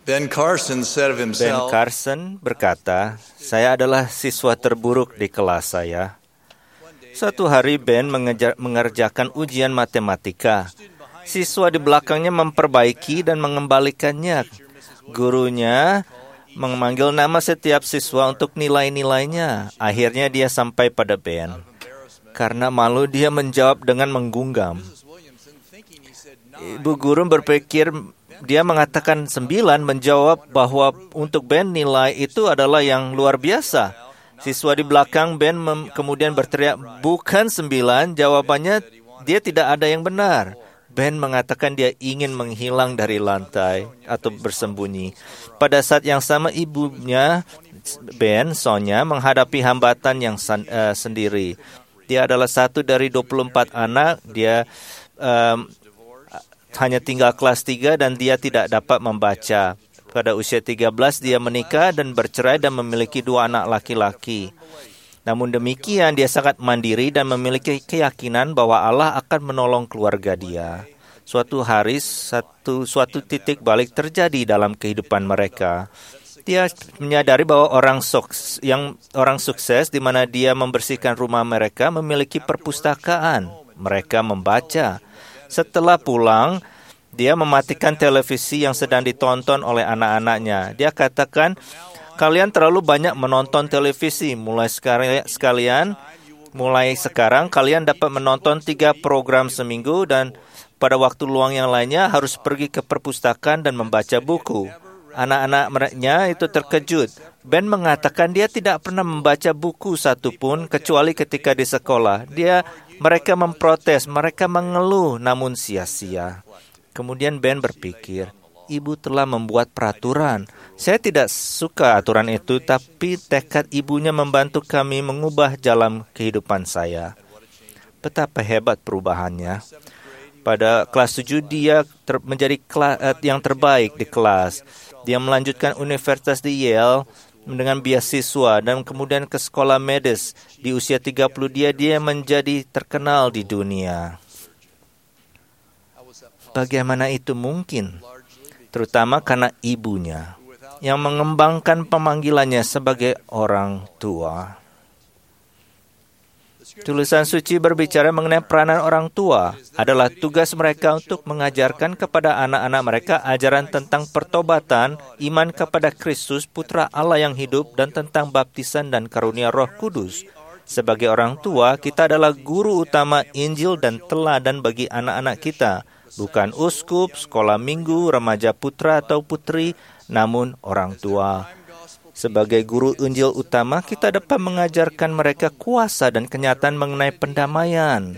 Ben Carson said of Ben himself, Carson berkata, "Saya adalah siswa terburuk di kelas saya." Suatu hari Ben mengerjakan ujian matematika. Siswa di belakangnya memperbaiki dan mengembalikannya. Gurunya memanggil nama setiap siswa untuk nilai-nilainya. Akhirnya dia sampai pada Ben. Karena malu dia menjawab dengan menggunggam. Ibu guru berpikir dia mengatakan 9, menjawab bahwa untuk Ben nilai itu adalah yang luar biasa. Siswa di belakang Ben kemudian berteriak, "Bukan 9, jawabannya dia tidak ada yang benar." Ben mengatakan dia ingin menghilang dari lantai atau bersembunyi. Pada saat yang sama ibunya Ben, Sonia, menghadapi hambatan yang sendiri. Dia adalah satu dari 24 anak. Dia hanya tinggal kelas 3 dan dia tidak dapat membaca. Pada usia 13 dia menikah dan bercerai dan memiliki 2 anak laki-laki. Namun demikian, dia sangat mandiri dan memiliki keyakinan bahwa Allah akan menolong keluarga dia. Suatu hari, suatu titik balik terjadi dalam kehidupan mereka. Dia menyadari bahwa orang sukses di mana dia membersihkan rumah mereka memiliki perpustakaan. Mereka membaca. Setelah pulang, dia mematikan televisi yang sedang ditonton oleh anak-anaknya. Dia katakan, "Kalian terlalu banyak menonton televisi. Mulai sekarang kalian dapat menonton 3 program seminggu dan pada waktu luang yang lainnya harus pergi ke perpustakaan dan membaca buku." Anak-anaknya itu terkejut. Ben mengatakan dia tidak pernah membaca buku satupun kecuali ketika di sekolah. Mereka memprotes, mereka mengeluh, namun sia-sia. Kemudian Ben berpikir, ibu telah membuat peraturan. Saya tidak suka aturan itu, tapi tekad ibunya membantu kami mengubah jalan kehidupan saya. Betapa hebat perubahannya. Pada kelas 7 dia menjadi yang terbaik di kelas. Dia melanjutkan universitas di Yale dengan beasiswa dan kemudian ke sekolah medis. Di usia 30 dia menjadi terkenal di dunia. Bagaimana itu mungkin? Terutama karena ibunya yang mengembangkan pemanggilannya sebagai orang tua. Tulisan suci berbicara mengenai peranan orang tua. Adalah tugas mereka untuk mengajarkan kepada anak-anak mereka ajaran tentang pertobatan, iman kepada Kristus, Putra Allah yang hidup, dan tentang baptisan dan karunia Roh Kudus. Sebagai orang tua, kita adalah guru utama Injil dan teladan bagi anak-anak kita. Bukan uskup, sekolah minggu, remaja putra atau putri, namun orang tua. Sebagai guru Injil utama, kita dapat mengajarkan mereka kuasa dan kenyataan mengenai pendamaian.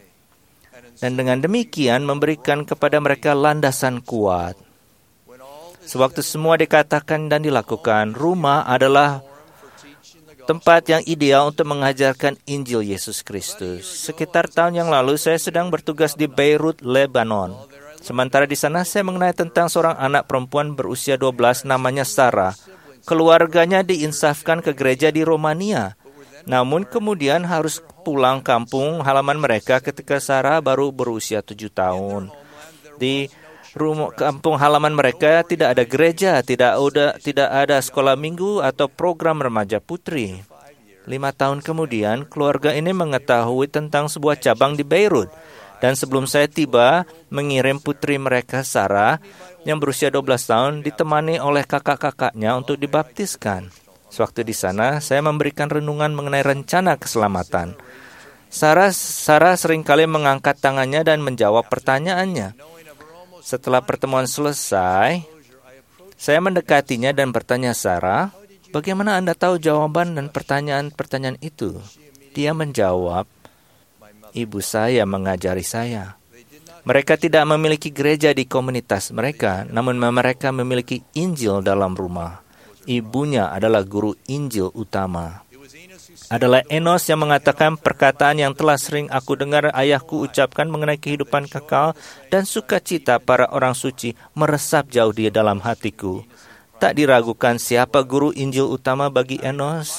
Dan dengan demikian memberikan kepada mereka landasan kuat. Sewaktu semua dikatakan dan dilakukan, rumah adalah tempat yang ideal untuk mengajarkan Injil Yesus Kristus. Sekitar tahun yang lalu, saya sedang bertugas di Beirut, Lebanon. Sementara di sana, saya mengenai tentang seorang anak perempuan berusia 12 namanya Sarah. Keluarganya diinsafkan ke gereja di Romania. Namun kemudian harus pulang kampung halaman mereka ketika Sarah baru berusia 7 tahun. Di kampung halaman mereka tidak ada gereja, tidak ada sekolah minggu atau program remaja putri. 5 tahun kemudian, keluarga ini mengetahui tentang sebuah cabang di Beirut. Dan sebelum saya tiba, mengirim putri mereka Sarah yang berusia 12 tahun ditemani oleh kakak-kakaknya untuk dibaptiskan. Sewaktu di sana, saya memberikan renungan mengenai rencana keselamatan. Sarah seringkali mengangkat tangannya dan menjawab pertanyaannya. Setelah pertemuan selesai, saya mendekatinya dan bertanya, "Sarah, bagaimana Anda tahu jawaban dan pertanyaan-pertanyaan itu?" Dia menjawab, "Ibu saya mengajari saya." Mereka tidak memiliki gereja di komunitas mereka, namun mereka memiliki Injil dalam rumah. Ibunya adalah guru Injil utama. Adalah Enos yang mengatakan perkataan yang telah sering aku dengar ayahku ucapkan mengenai kehidupan kekal dan sukacita para orang suci meresap jauh di dalam hatiku. Tak diragukan siapa guru Injil utama bagi Enos.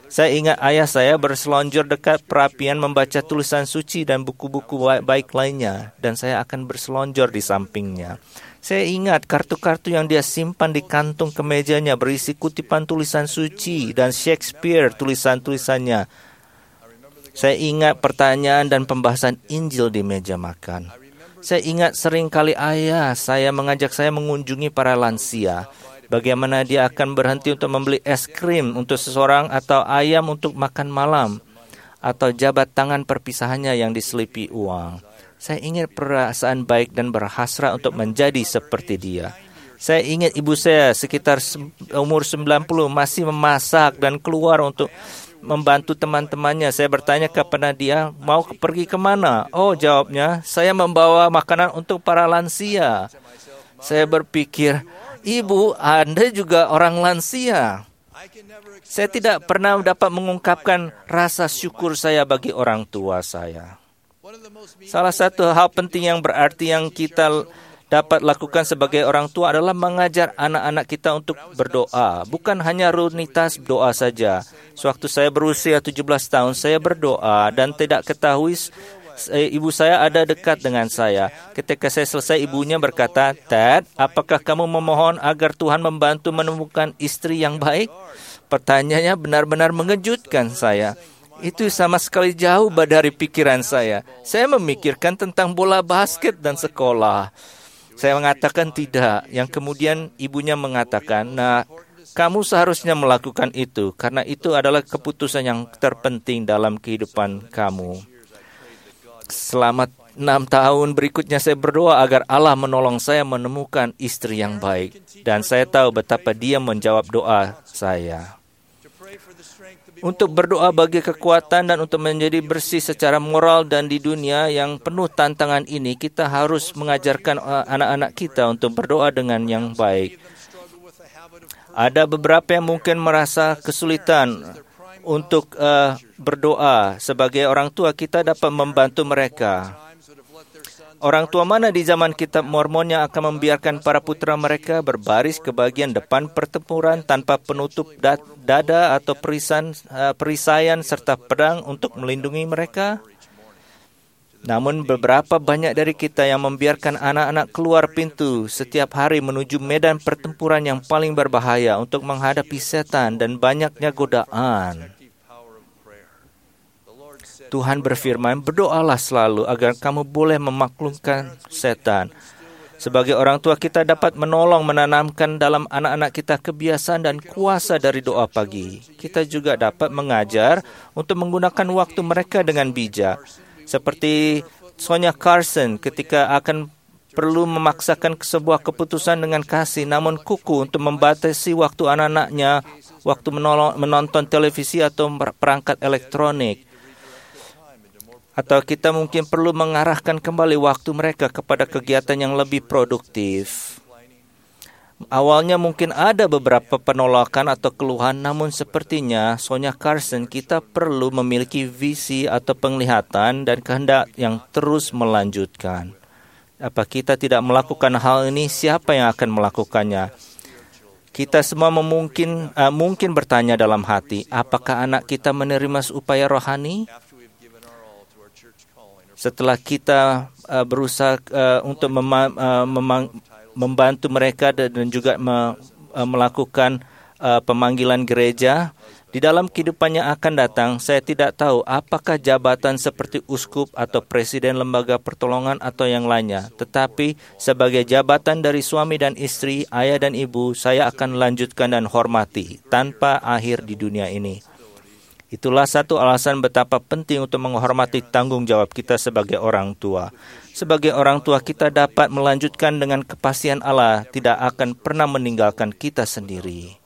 Saya ingat ayah saya berselonjor dekat perapian membaca tulisan suci dan buku-buku baik lainnya, dan saya akan berselonjor di sampingnya. Saya ingat kartu-kartu yang dia simpan di kantung kemejanya berisi kutipan tulisan suci dan Shakespeare tulisan-tulisannya. Saya ingat pertanyaan dan pembahasan Injil di meja makan. Saya ingat seringkali ayah saya mengajak saya mengunjungi para lansia. Bagaimana dia akan berhenti untuk membeli es krim untuk seseorang atau ayam untuk makan malam. Atau jabat tangan perpisahannya yang diselipi uang. Saya ingat perasaan baik dan berhasrat untuk menjadi seperti dia. Saya ingat ibu saya sekitar umur 90 masih memasak dan keluar untuk membantu teman-temannya. Saya bertanya kepada dia, mau pergi kemana? Oh, jawabnya, saya membawa makanan untuk para lansia. Saya berpikir, Ibu, Anda juga orang lansia. Saya tidak pernah dapat mengungkapkan rasa syukur saya bagi orang tua saya. Salah satu hal penting yang berarti yang kita dapat lakukan sebagai orang tua adalah mengajar anak-anak kita untuk berdoa. Bukan hanya rutinitas doa saja. Sewaktu saya berusia 17 tahun, saya berdoa dan tidak ketahui ibu saya ada dekat dengan saya. Ketika saya selesai, ibunya berkata, "Dad, apakah kamu memohon agar Tuhan membantu menemukan istri yang baik?" Pertanyaannya benar-benar mengejutkan saya. Itu sama sekali jauh dari pikiran saya. Saya memikirkan tentang bola basket dan sekolah. Saya mengatakan tidak. Yang kemudian ibunya mengatakan, "Nah, kamu seharusnya melakukan itu karena itu adalah keputusan yang terpenting dalam kehidupan kamu." Selama 6 tahun berikutnya saya berdoa agar Allah menolong saya menemukan istri yang baik. Dan saya tahu betapa Dia menjawab doa saya. Untuk berdoa bagi kekuatan dan untuk menjadi bersih secara moral dan di dunia yang penuh tantangan ini, kita harus mengajarkan anak-anak kita untuk berdoa dengan yang baik. Ada beberapa yang mungkin merasa kesulitan untuk berdoa. Sebagai orang tua, kita dapat membantu mereka. Orang tua mana di zaman kitab Mormon yang akan membiarkan para putra mereka berbaris ke bagian depan pertempuran tanpa penutup dada atau perisaian serta pedang untuk melindungi mereka? Namun beberapa banyak dari kita yang membiarkan anak-anak keluar pintu setiap hari menuju medan pertempuran yang paling berbahaya untuk menghadapi setan dan banyaknya godaan. Tuhan berfirman, berdoalah selalu agar kamu boleh memaklumkan setan. Sebagai orang tua, kita dapat menanamkan dalam anak-anak kita kebiasaan dan kuasa dari doa pagi. Kita juga dapat mengajar untuk menggunakan waktu mereka dengan bijak. Seperti Sonia Carson ketika akan perlu memaksakan sebuah keputusan dengan kasih, namun kuku untuk membatasi waktu anak-anaknya, waktu menonton televisi atau perangkat elektronik. Atau kita mungkin perlu mengarahkan kembali waktu mereka kepada kegiatan yang lebih produktif. Awalnya mungkin ada beberapa penolakan atau keluhan, namun sepertinya Sonia Carson, kita perlu memiliki visi atau penglihatan dan kehendak yang terus melanjutkan. Apa kita tidak melakukan hal ini, siapa yang akan melakukannya? Kita semua mungkin bertanya dalam hati, apakah anak kita menerima upaya rohani? Setelah kita berusaha untuk membantu mereka dan juga melakukan pemanggilan gereja, di dalam kehidupan yang akan datang, saya tidak tahu apakah jabatan seperti uskup atau presiden lembaga pertolongan atau yang lainnya. Tetapi sebagai jabatan dari suami dan istri, ayah dan ibu, saya akan lanjutkan dan hormati tanpa akhir di dunia ini. Itulah satu alasan betapa penting untuk menghormati tanggung jawab kita sebagai orang tua. Sebagai orang tua, kita dapat melanjutkan dengan kepastian Allah tidak akan pernah meninggalkan kita sendiri.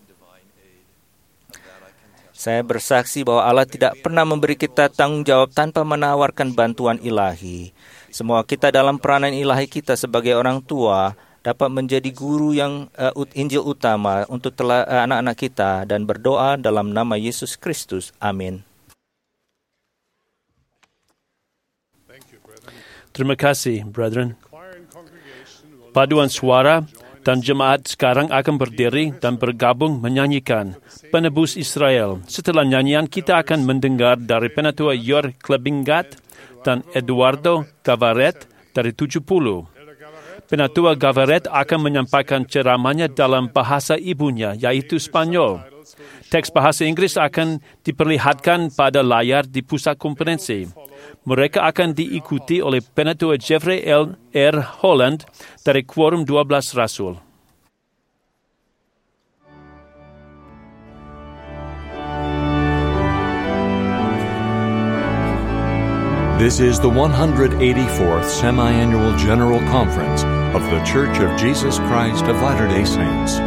Saya bersaksi bahwa Allah tidak pernah memberi kita tanggung jawab tanpa menawarkan bantuan ilahi. Semua kita dalam peranan ilahi kita sebagai orang tua dapat menjadi guru yang Injil utama untuk anak-anak kita dan berdoa dalam nama Yesus Kristus. Amin. Terima kasih, brethren. Paduan suara Dan jemaat sekarang akan berdiri dan bergabung menyanyikan Penebus Israel. Setelah nyanyian, kita akan mendengar dari Penatua Yor Klebingat dan Eduardo Gavaret dari 70. Penatua Gavaret akan menyampaikan ceramahnya dalam bahasa ibunya, yaitu Spanyol. Teks bahasa Inggris akan diperlihatkan pada layar di pusat konferensi. Mereka akan diikuti oleh Penatua Jeffrey R. Holland dari Quorum 12 Rasul. This is the 184th Semi-Annual General Conference of The Church of Jesus Christ of Latter-day Saints.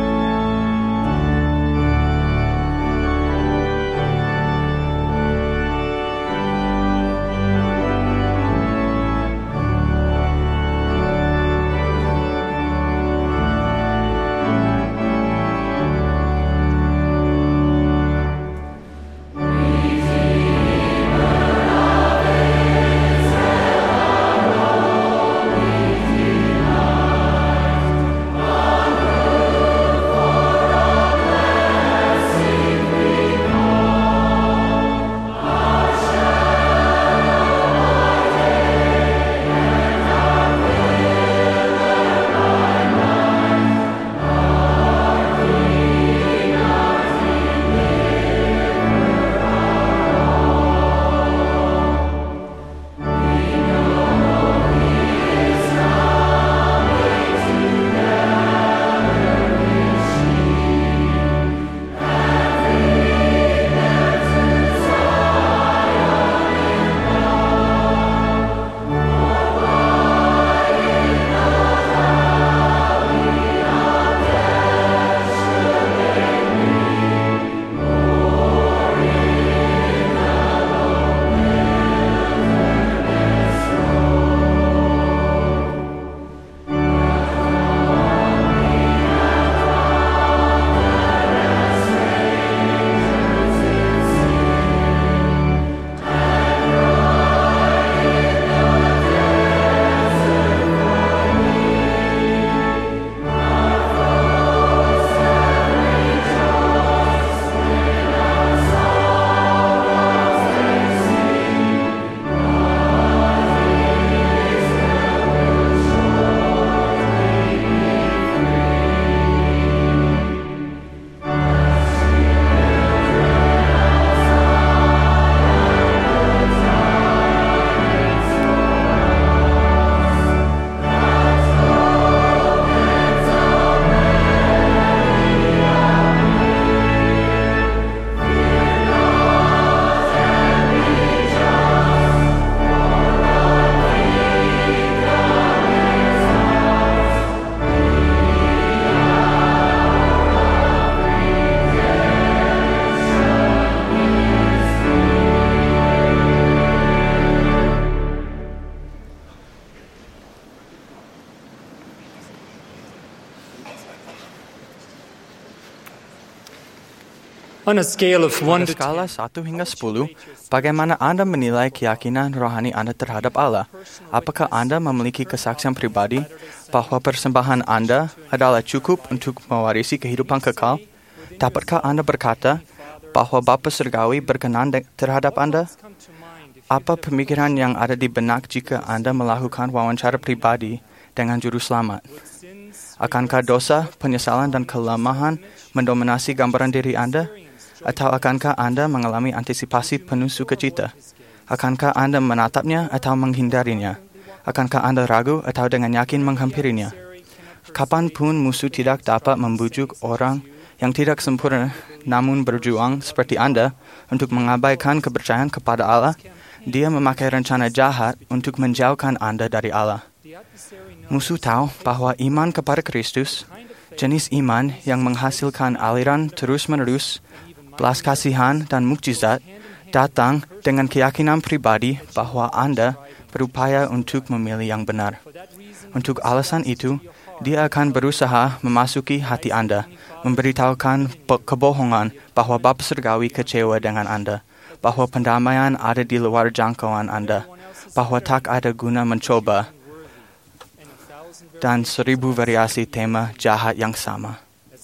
On a scale of 1 Pada to skala 1 hingga 10, bagaimana Anda menilai keyakinan rohani Anda terhadap Allah? Apakah Anda memiliki kesaksian pribadi bahwa persembahan Anda adalah cukup untuk mewarisi kehidupan kekal? Dapatkah Anda berkata bahwa Bapa Surgawi berkenan terhadap Anda? Apa pemikiran yang ada di benak jika Anda melakukan wawancara pribadi dengan juru selamat? Akankah dosa, penyesalan, dan kelemahan mendominasi gambaran diri Anda? Atau akankah Anda mengalami antisipasi penuh sukacita? Akankah Anda menatapnya atau menghindarinya? Akankah Anda ragu atau dengan yakin menghampirinya? Kapanpun musuh tidak dapat membujuk orang yang tidak sempurna namun berjuang seperti Anda untuk mengabaikan kepercayaan kepada Allah, dia memakai rencana jahat untuk menjauhkan Anda dari Allah. Musuh tahu bahwa iman kepada Kristus, jenis iman yang menghasilkan aliran terus-menerus, belas kasihan dan mukjizat, datang dengan keyakinan pribadi bahwa Anda berupaya untuk memilih yang benar. Untuk alasan itu, dia akan berusaha memasuki hati Anda, memberitahukan kebohongan bahwa Bapa Surgawi kecewa dengan Anda, bahwa pendamaian ada di luar jangkauan Anda, bahwa tak ada guna mencoba, dan 1000 variasi tema jahat yang sama.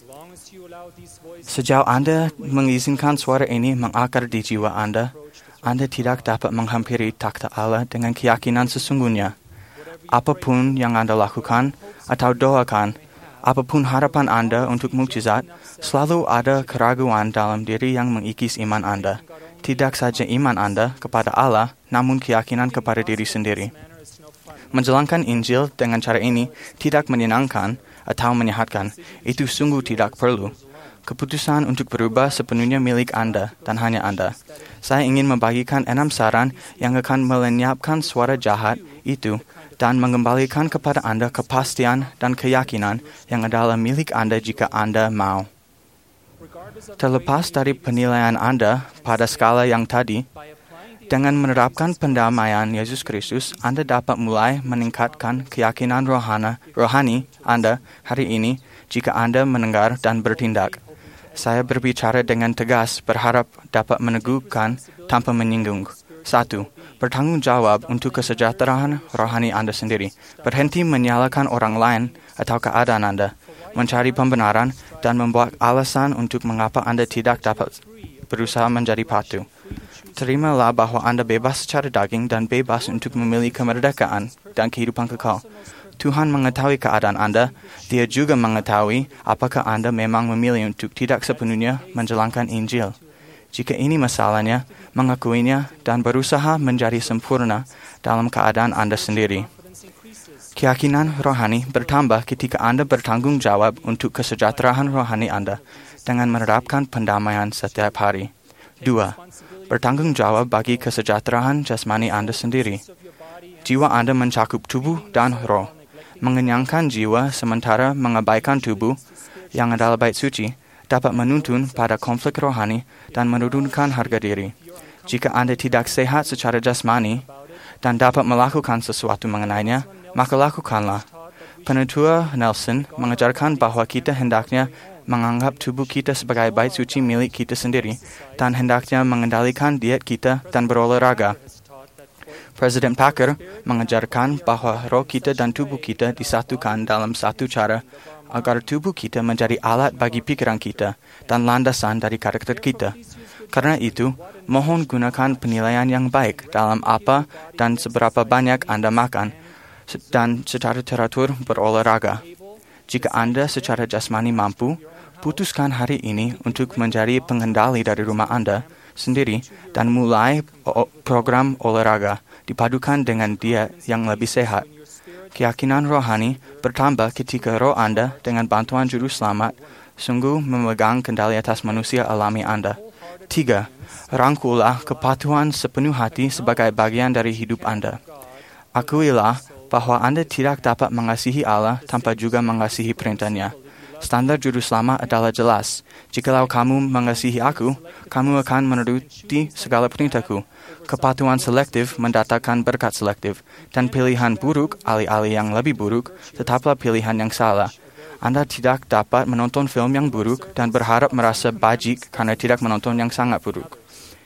Sejauh Anda mengizinkan suara ini mengakar di jiwa Anda tidak dapat menghampiri takhta Allah dengan keyakinan sesungguhnya. Apapun yang Anda lakukan atau doakan, apapun harapan Anda untuk mukjizat, selalu ada keraguan dalam diri yang mengikis iman Anda. Tidak saja iman Anda kepada Allah, namun keyakinan kepada diri sendiri. Menjalankan Injil dengan cara ini tidak menyenangkan atau menyehatkan. Itu sungguh tidak perlu. Keputusan untuk berubah sepenuhnya milik Anda dan hanya Anda. Saya ingin membagikan 6 saran yang akan melenyapkan suara jahat itu dan mengembalikan kepada Anda kepastian dan keyakinan yang adalah milik Anda jika Anda mau. Terlepas dari penilaian Anda pada skala yang tadi, dengan menerapkan pendamaian Yesus Kristus, Anda dapat mulai meningkatkan keyakinan rohani Anda hari ini jika Anda mendengar dan bertindak. Saya berbicara dengan tegas, berharap dapat meneguhkan tanpa menyinggung. 1. Bertanggung jawab untuk kesejahteraan rohani Anda sendiri. Berhenti menyalahkan orang lain atau keadaan Anda, mencari pembenaran, dan membuat alasan untuk mengapa Anda tidak dapat berusaha menjadi patuh. Terimalah bahwa Anda bebas secara daging dan bebas untuk memilih kemerdekaan dan kehidupan kekal. Tuhan mengetahui keadaan Anda. Dia juga mengetahui apakah Anda memang memilih untuk tidak sepenuhnya menjalankan Injil. Jika ini masalahnya, mengakuinya dan berusaha menjadi sempurna dalam keadaan Anda sendiri. Keyakinan rohani bertambah ketika Anda bertanggung jawab untuk kesejahteraan rohani Anda dengan menerapkan pendamaian setiap hari. 2. Bertanggung jawab bagi kesejahteraan jasmani Anda sendiri. Jiwa Anda mencakup tubuh dan roh. Mengenyangkan jiwa sementara mengabaikan tubuh, yang adalah bait suci, dapat menuntun pada konflik rohani dan menurunkan harga diri. Jika Anda tidak sehat secara jasmani dan dapat melakukan sesuatu mengenainya, maka lakukanlah. Penatua Nelson mengajarkan bahwa kita hendaknya menganggap tubuh kita sebagai bait suci milik kita sendiri dan hendaknya mengendalikan diet kita dan berolahraga. Presiden Packer mengajarkan bahwa roh kita dan tubuh kita disatukan dalam satu cara agar tubuh kita menjadi alat bagi pikiran kita dan landasan dari karakter kita. Karena itu, mohon gunakan penilaian yang baik dalam apa dan seberapa banyak Anda makan dan secara teratur berolahraga. Jika Anda secara jasmani mampu, putuskan hari ini untuk menjadi pengendali dari rumah Anda sendiri dan mulai program olahraga dipadukan dengan diet yang lebih sehat. Keyakinan rohani bertambah ketika roh Anda dengan bantuan juru selamat sungguh memegang kendali atas manusia alami Anda. 3. Rangkulah kepatuhan sepenuh hati sebagai bagian dari hidup Anda. Akuilah bahwa Anda tidak dapat mengasihi Allah tanpa juga mengasihi perintahnya. Standar juru selamat adalah jelas. Jikalau kamu mengasihi aku, kamu akan menuruti segala perintahku. Kepatuhan selektif mendatangkan berkat selektif, dan pilihan buruk alih-alih yang lebih buruk tetaplah pilihan yang salah. Anda tidak dapat menonton film yang buruk dan berharap merasa bajik karena tidak menonton yang sangat buruk.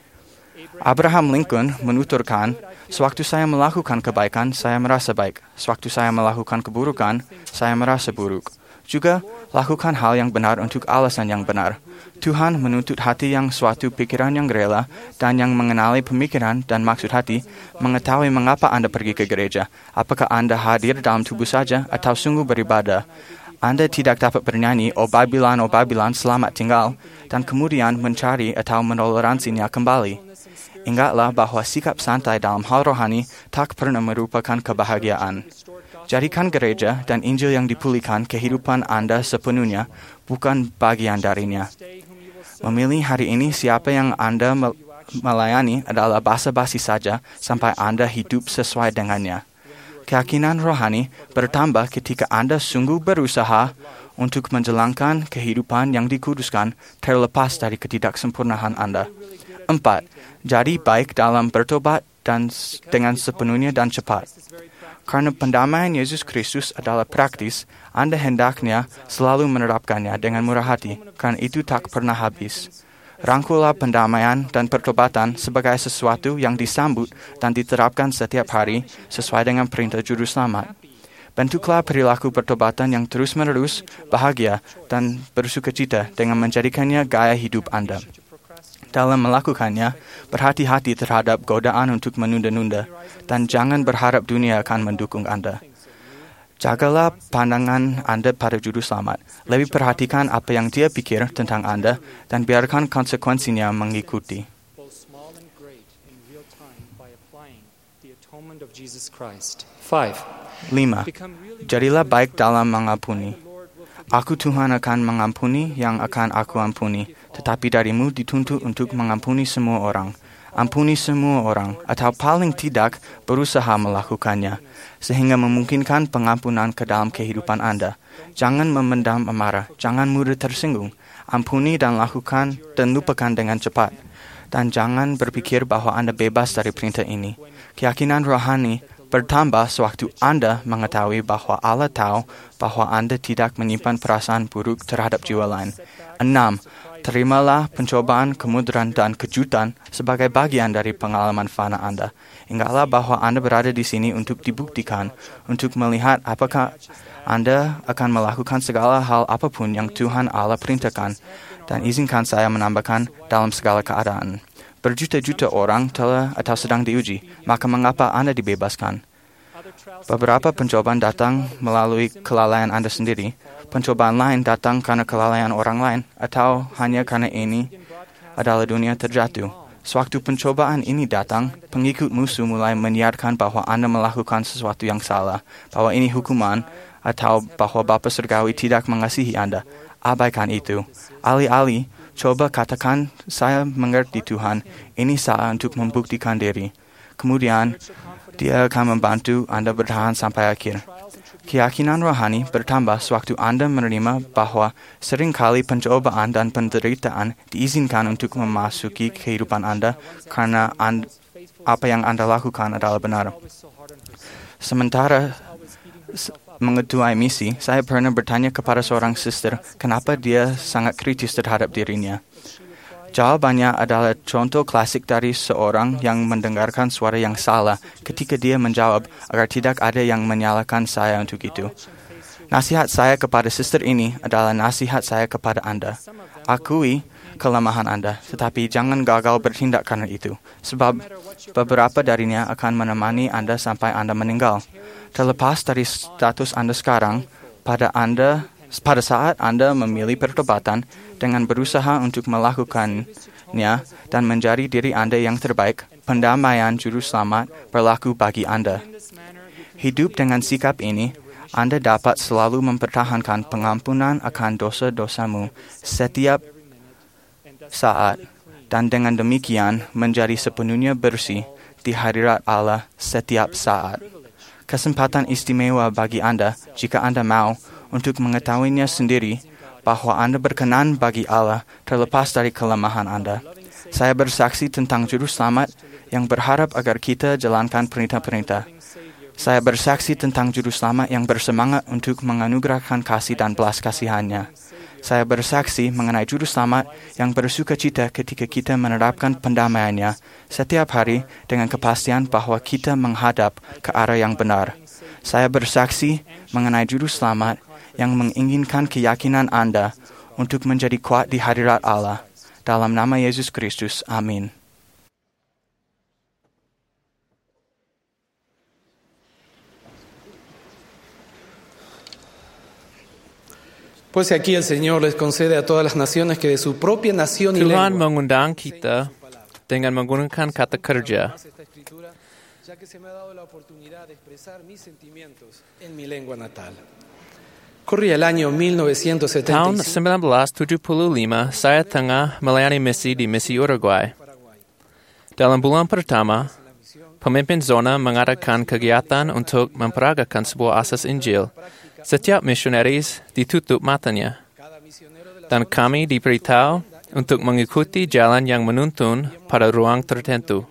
Abraham Lincoln menuturkan, sewaktu saya melakukan kebaikan, saya merasa baik. Sewaktu saya melakukan keburukan, saya merasa buruk. Juga, lakukan hal yang benar untuk alasan yang benar. Tuhan menuntut hati yang suatu pikiran yang rela dan yang mengenali pemikiran dan maksud hati, mengetahui mengapa Anda pergi ke gereja. Apakah Anda hadir dalam tubuh saja atau sungguh beribadah? Anda tidak dapat bernyanyi, "Oh Babylon, selamat tinggal," dan kemudian mencari atau menoleransinya kembali. Ingatlah bahwa sikap santai dalam hal rohani tak pernah merupakan kebahagiaan. Jadikan gereja dan Injil yang dipulihkan kehidupan Anda sepenuhnya, bukan bagian darinya. Memilih hari ini siapa yang Anda melayani adalah basa-basi saja sampai Anda hidup sesuai dengannya. Keyakinan rohani bertambah ketika Anda sungguh berusaha untuk menjalankan kehidupan yang dikuduskan terlepas dari ketidaksempurnaan Anda. 4. Jadi baik dalam bertobat dan dengan sepenuhnya dan cepat. Karena pendamaian Yesus Kristus adalah praktis, Anda hendaknya selalu menerapkannya dengan murah hati, karena itu tak pernah habis. Rangkulah pendamaian dan pertobatan sebagai sesuatu yang disambut dan diterapkan setiap hari sesuai dengan perintah Juru Selamat. Bentuklah perilaku pertobatan yang terus-menerus, bahagia, dan bersukacita dengan menjadikannya gaya hidup Anda. Dalam melakukannya, berhati-hati terhadap godaan untuk menunda-nunda, dan jangan berharap dunia akan mendukung Anda. Jagalah pandangan Anda pada Juru Selamat. Lebih perhatikan apa yang Dia pikir tentang Anda dan biarkan konsekuensinya mengikuti. 5. Jadilah baik dalam mengampuni. Aku Tuhan akan mengampuni yang akan aku ampuni, tetapi darimu dituntut untuk mengampuni semua orang. Ampuni semua orang, atau paling tidak berusaha melakukannya, sehingga memungkinkan pengampunan ke dalam kehidupan Anda. Jangan memendam amarah, jangan mudah tersinggung. Ampuni dan lakukan dan lupakan dengan cepat. Dan jangan berpikir bahwa Anda bebas dari perintah ini. Keyakinan rohani bertambah sewaktu Anda mengetahui bahwa Allah tahu bahwa Anda tidak menyimpan perasaan buruk terhadap jiwa lain. 6. Terimalah pencobaan, kemudaran, dan kejutan sebagai bagian dari pengalaman fana Anda. Ingatlah bahwa Anda berada di sini untuk dibuktikan, untuk melihat apakah Anda akan melakukan segala hal apapun yang Tuhan Allah perintahkan. Dan izinkan saya menambahkan dalam segala keadaan. Berjuta-juta orang telah atau sedang diuji, maka mengapa Anda dibebaskan? Beberapa pencobaan datang melalui kelalaian Anda sendiri. Pencobaan lain datang karena kelalaian orang lain, atau hanya karena ini adalah dunia terjatuh. Sewaktu pencobaan ini datang, pengikut musuh mulai menyiarkan bahwa Anda melakukan sesuatu yang salah, bahwa ini hukuman, atau bahwa Bapa Surgawi tidak mengasihi Anda. Abaikan itu. Alih-alih, coba katakan, saya mengerti Tuhan, ini salah untuk membuktikan diri. Kemudian, Dia akan membantu Anda bertahan sampai akhir. Keyakinan rohani bertambah sewaktu Anda menerima bahwa seringkali pencobaan dan penderitaan diizinkan untuk memasuki kehidupan Anda karena apa yang Anda lakukan adalah benar. Sementara mengetuai misi, saya pernah bertanya kepada seorang suster kenapa dia sangat kritis terhadap dirinya. Jawabannya adalah contoh klasik dari seorang yang mendengarkan suara yang salah ketika dia menjawab agar tidak ada yang menyalahkan saya untuk itu. Nasihat saya kepada suster ini adalah nasihat saya kepada Anda. Akui kelemahan Anda, tetapi jangan gagal bertindak karena itu, sebab beberapa darinya akan menemani Anda sampai Anda meninggal. Terlepas dari status Anda sekarang, pada saat Anda memilih pertobatan dengan berusaha untuk melakukannya dan menjadi diri Anda yang terbaik, pendamaian Juru Selamat berlaku bagi Anda. Hidup dengan sikap ini, Anda dapat selalu mempertahankan pengampunan akan dosa-dosamu setiap saat, dan dengan demikian menjadi sepenuhnya bersih di hadirat Allah setiap saat. Kesempatan istimewa bagi Anda, jika Anda mau, untuk mengetahuinya sendiri, bahwa Anda berkenan bagi Allah terlepas dari kelemahan Anda. Saya bersaksi tentang Juru Selamat yang berharap agar kita jalankan perintah-perintah. Saya bersaksi tentang Juru Selamat yang bersemangat untuk menganugerahkan kasih dan belas kasihannya. Saya bersaksi mengenai Juru Selamat yang bersukacita ketika kita menerapkan pendamaiannya setiap hari dengan kepastian bahwa kita menghadap ke arah yang benar. Saya bersaksi mengenai Juru Selamat yang menginginkan keyakinan Anda untuk menjadi kuat di hadirat Allah. Dalam nama Yesus Kristus, amin. Pues aquí el Señor les concede a todas las naciones que de su propia nación y Tuhan lengua mengundang kita dengan menggunakan kata kerja. ya que se me ha dado la oportunidad de expresar mis sentimientos en mi lengua natal. Corría el año Tahun 1975. 1975, saya tengah melayani misi di misi Uruguay. Dalam bulan pertama, pemimpin zona mengadakan kegiatan untuk memperagakan sebuah asas Injil. Setiap misionaris ditutup matanya, dan kami diberitahu untuk mengikuti jalan yang menuntun pada ruang tertentu.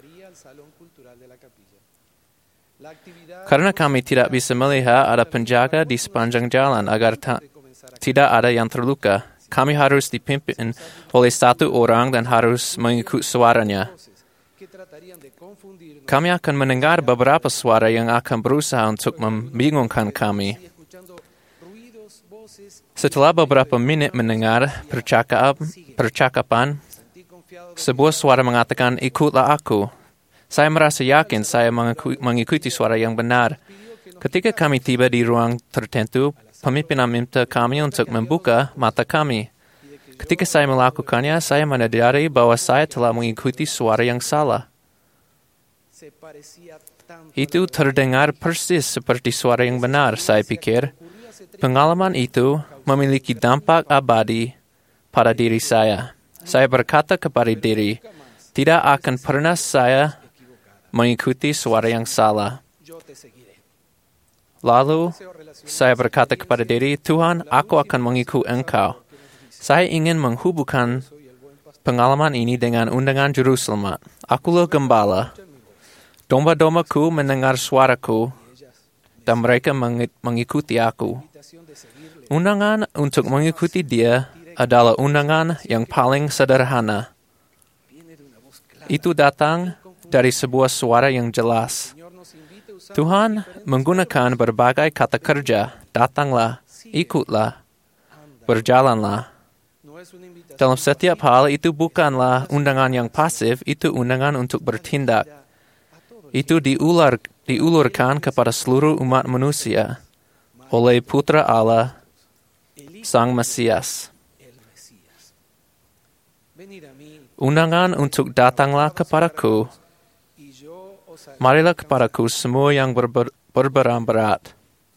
Karena kami tidak bisa melihat ada penjaga di sepanjang jalan agar tidak ada yang terluka, kami harus dipimpin oleh satu orang dan harus mengikut suaranya. Kami akan mendengar beberapa suara yang akan berusaha untuk membingungkan kami. Setelah beberapa menit mendengar percakapan, sebuah suara mengatakan, "Ikutlah aku." Saya merasa yakin saya mengikuti suara yang benar. Ketika kami tiba di ruang tertentu, pemimpin meminta kami untuk membuka mata kami. Ketika saya melakukannya, saya menyadari bahwa saya telah mengikuti suara yang salah. Itu terdengar persis seperti suara yang benar, saya pikir. Pengalaman itu memiliki dampak abadi pada diri saya. Saya berkata kepada diri, tidak akan pernah saya mengikuti suara yang salah. Lalu, saya berkata kepada diri, Tuhan, aku akan mengikuti Engkau. Saya ingin menghubungkan pengalaman ini dengan undangan Juru Selamat. Akulah gembala. Domba-dombaku mendengar suaraku, dan mereka mengikuti aku. Undangan untuk mengikuti Dia adalah undangan yang paling sederhana. Itu datang dari sebuah suara yang jelas. Tuhan menggunakan berbagai kata kerja, datanglah, ikutlah, berjalanlah. Dalam setiap hal, itu bukanlah undangan yang pasif, itu undangan untuk bertindak. Itu diulurkan kepada seluruh umat manusia oleh Putra Allah, Sang Mesias. Undangan untuk datanglah kepadaku. Marilah kepadaku semua yang berbeban berat.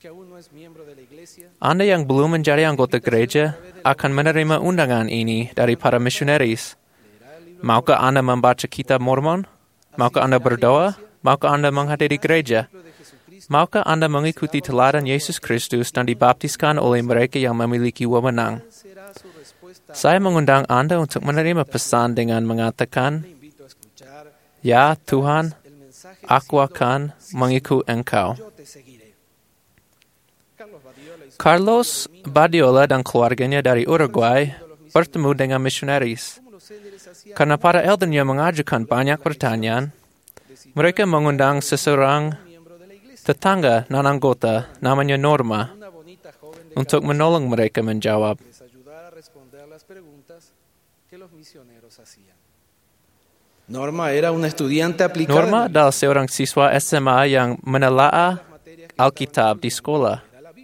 Anda yang belum menjadi anggota gereja akan menerima undangan ini dari para misionaris. Maukah Anda membaca kitab Mormon? Maukah Anda berdoa? Maukah Anda menghadiri gereja? Maukah Anda mengikuti teladan Yesus Kristus dan dibaptiskan oleh mereka yang memiliki wewenang? Saya mengundang Anda untuk menerima pesan dengan mengatakan, "Ya Tuhan, aku akan mengikuti Engkau." Carlos Badiola dan keluarganya dari Uruguay bertemu dengan misionaris. Karena para eldernya mengajukan banyak pertanyaan, mereka mengundang seseorang tetangga non-anggota namanya Norma untuk menolong mereka menjawab. Norma adalah seorang siswa SMA yang menelaah Alkitab di sekolah.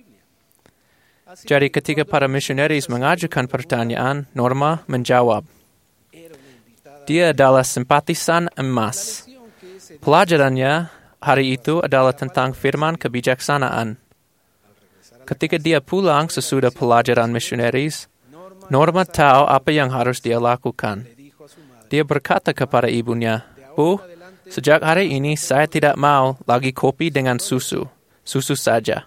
Jadi ketika para misionaris mengajukan pertanyaan, Norma menjawab. Dia adalah simpatisan emas. Pelajarannya hari itu adalah tentang firman kebijaksanaan. Ketika dia pulang sesudah pelajaran misionaris, Norma tahu apa yang harus dia lakukan. Dia berkata kepada ibunya, "Bu, sejak hari ini saya tidak mau lagi kopi dengan susu. Susu saja."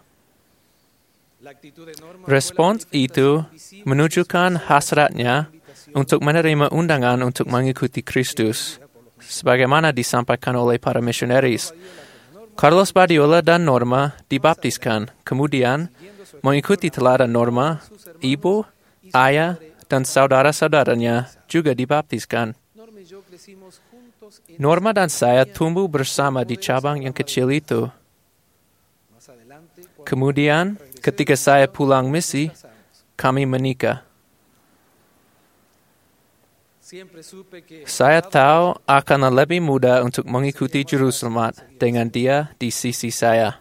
Respons itu menunjukkan hasratnya untuk menerima undangan untuk mengikuti Kristus, sebagaimana disampaikan oleh para misionaris. Carlos Badiola dan Norma dibaptiskan, kemudian mengikuti teladan Norma, ibu, ayah, dan saudara-saudaranya juga dibaptiskan. Norma dan saya tumbuh bersama di cabang yang kecil itu. Kemudian, ketika saya pulang misi, kami menikah. Saya tahu akan lebih mudah untuk mengikuti Juru Selamat dengan Dia di sisi saya.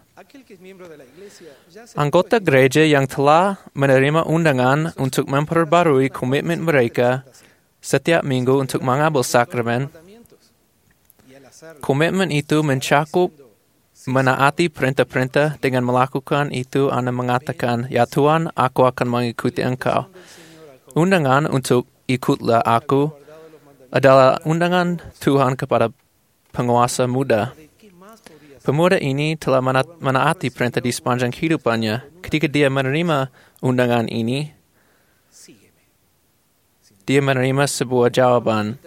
Anggota gereja yang telah menerima undangan untuk memperbarui komitmen mereka setiap minggu untuk mengambil sakramen, komitmen itu mencakup menaati perintah-perintah. Dengan melakukan itu, Anda mengatakan, "Ya Tuhan, aku akan mengikuti Engkau." Undangan untuk ikutlah aku adalah undangan Tuhan kepada penguasa muda. Pemuda ini telah menaati perintah di sepanjang hidupannya. Ketika dia menerima undangan ini, dia menerima sebuah jawaban.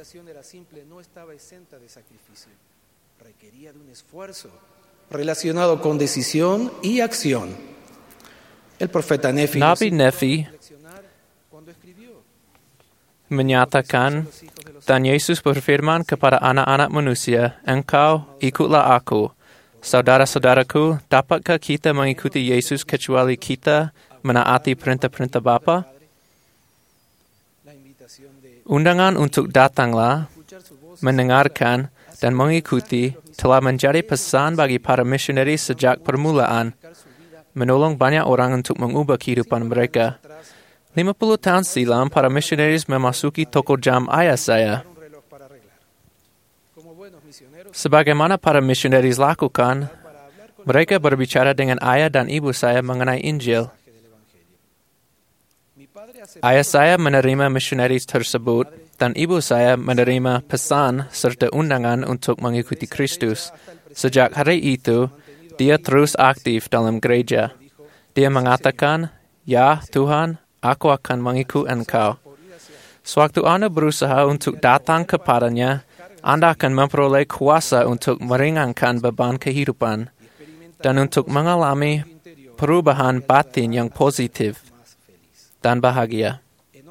Relacionado con decisión y acción. El profeta Nefi Nabi Nefi menyatakan, dan Yesus berfirman kepada anak-anak manusia, engkau ikutlah aku. Saudara-saudaraku, dapatkah kita mengikuti Yesus kecuali kita menaati perintah-perintah Bapa? Undangan untuk datanglah, mendengarkan, dan mengikuti telah menjadi pesan bagi para misioneri sejak permulaan, menolong banyak orang untuk mengubah kehidupan mereka. 50 tahun silam, para misionaris memasuki toko jam ayah saya. Sebagaimana para misionaris lakukan, mereka berbicara dengan ayah dan ibu saya mengenai Injil. Ayah saya menerima misionaris tersebut, dan ibu saya menerima pesan serta undangan untuk mengikuti Kristus. Sejak hari itu, dia terus aktif dalam gereja. Dia mengatakan, "Ya Tuhan, aku akan mengikut Engkau." Sewaktu Anda berusaha untuk datang kepadanya, Anda akan memperoleh kuasa untuk meringankan beban kehidupan dan untuk mengalami perubahan batin yang positif dan bahagia.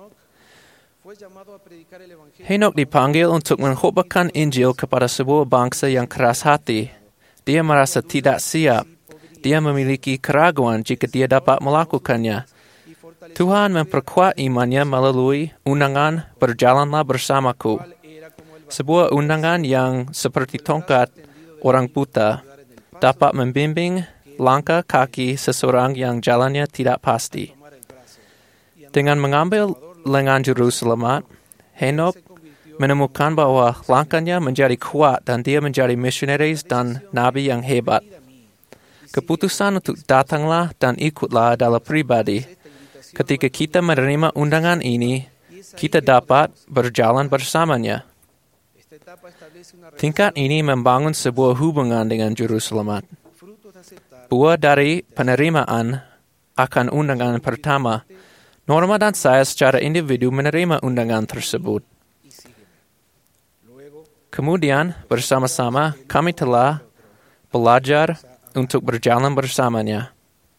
Henok dipanggil untuk mengkhotbahkan Injil kepada sebuah bangsa yang keras hati. Dia merasa tidak siap. Dia memiliki keraguan jika dia dapat melakukannya. Tuhan memperkuat imannya melalui undangan "Berjalanlah bersamaku." Sebuah undangan yang seperti tongkat orang buta dapat membimbing langkah kaki seseorang yang jalannya tidak pasti. Dengan mengambil lengan juru selamat, Henok menemukan bahwa langkahnya menjadi kuat dan dia menjadi misionaris dan nabi yang hebat. Keputusan untuk datanglah dan ikutlah adalah pribadi. Ketika kita menerima undangan ini, kita dapat berjalan bersamanya. Tingkat ini membangun sebuah hubungan dengan juru selamat. Buah dari penerimaan akan undangan pertama, Norma dan saya secara individu menerima undangan tersebut. Kemudian, bersama-sama kami telah belajar untuk berjalan bersamanya.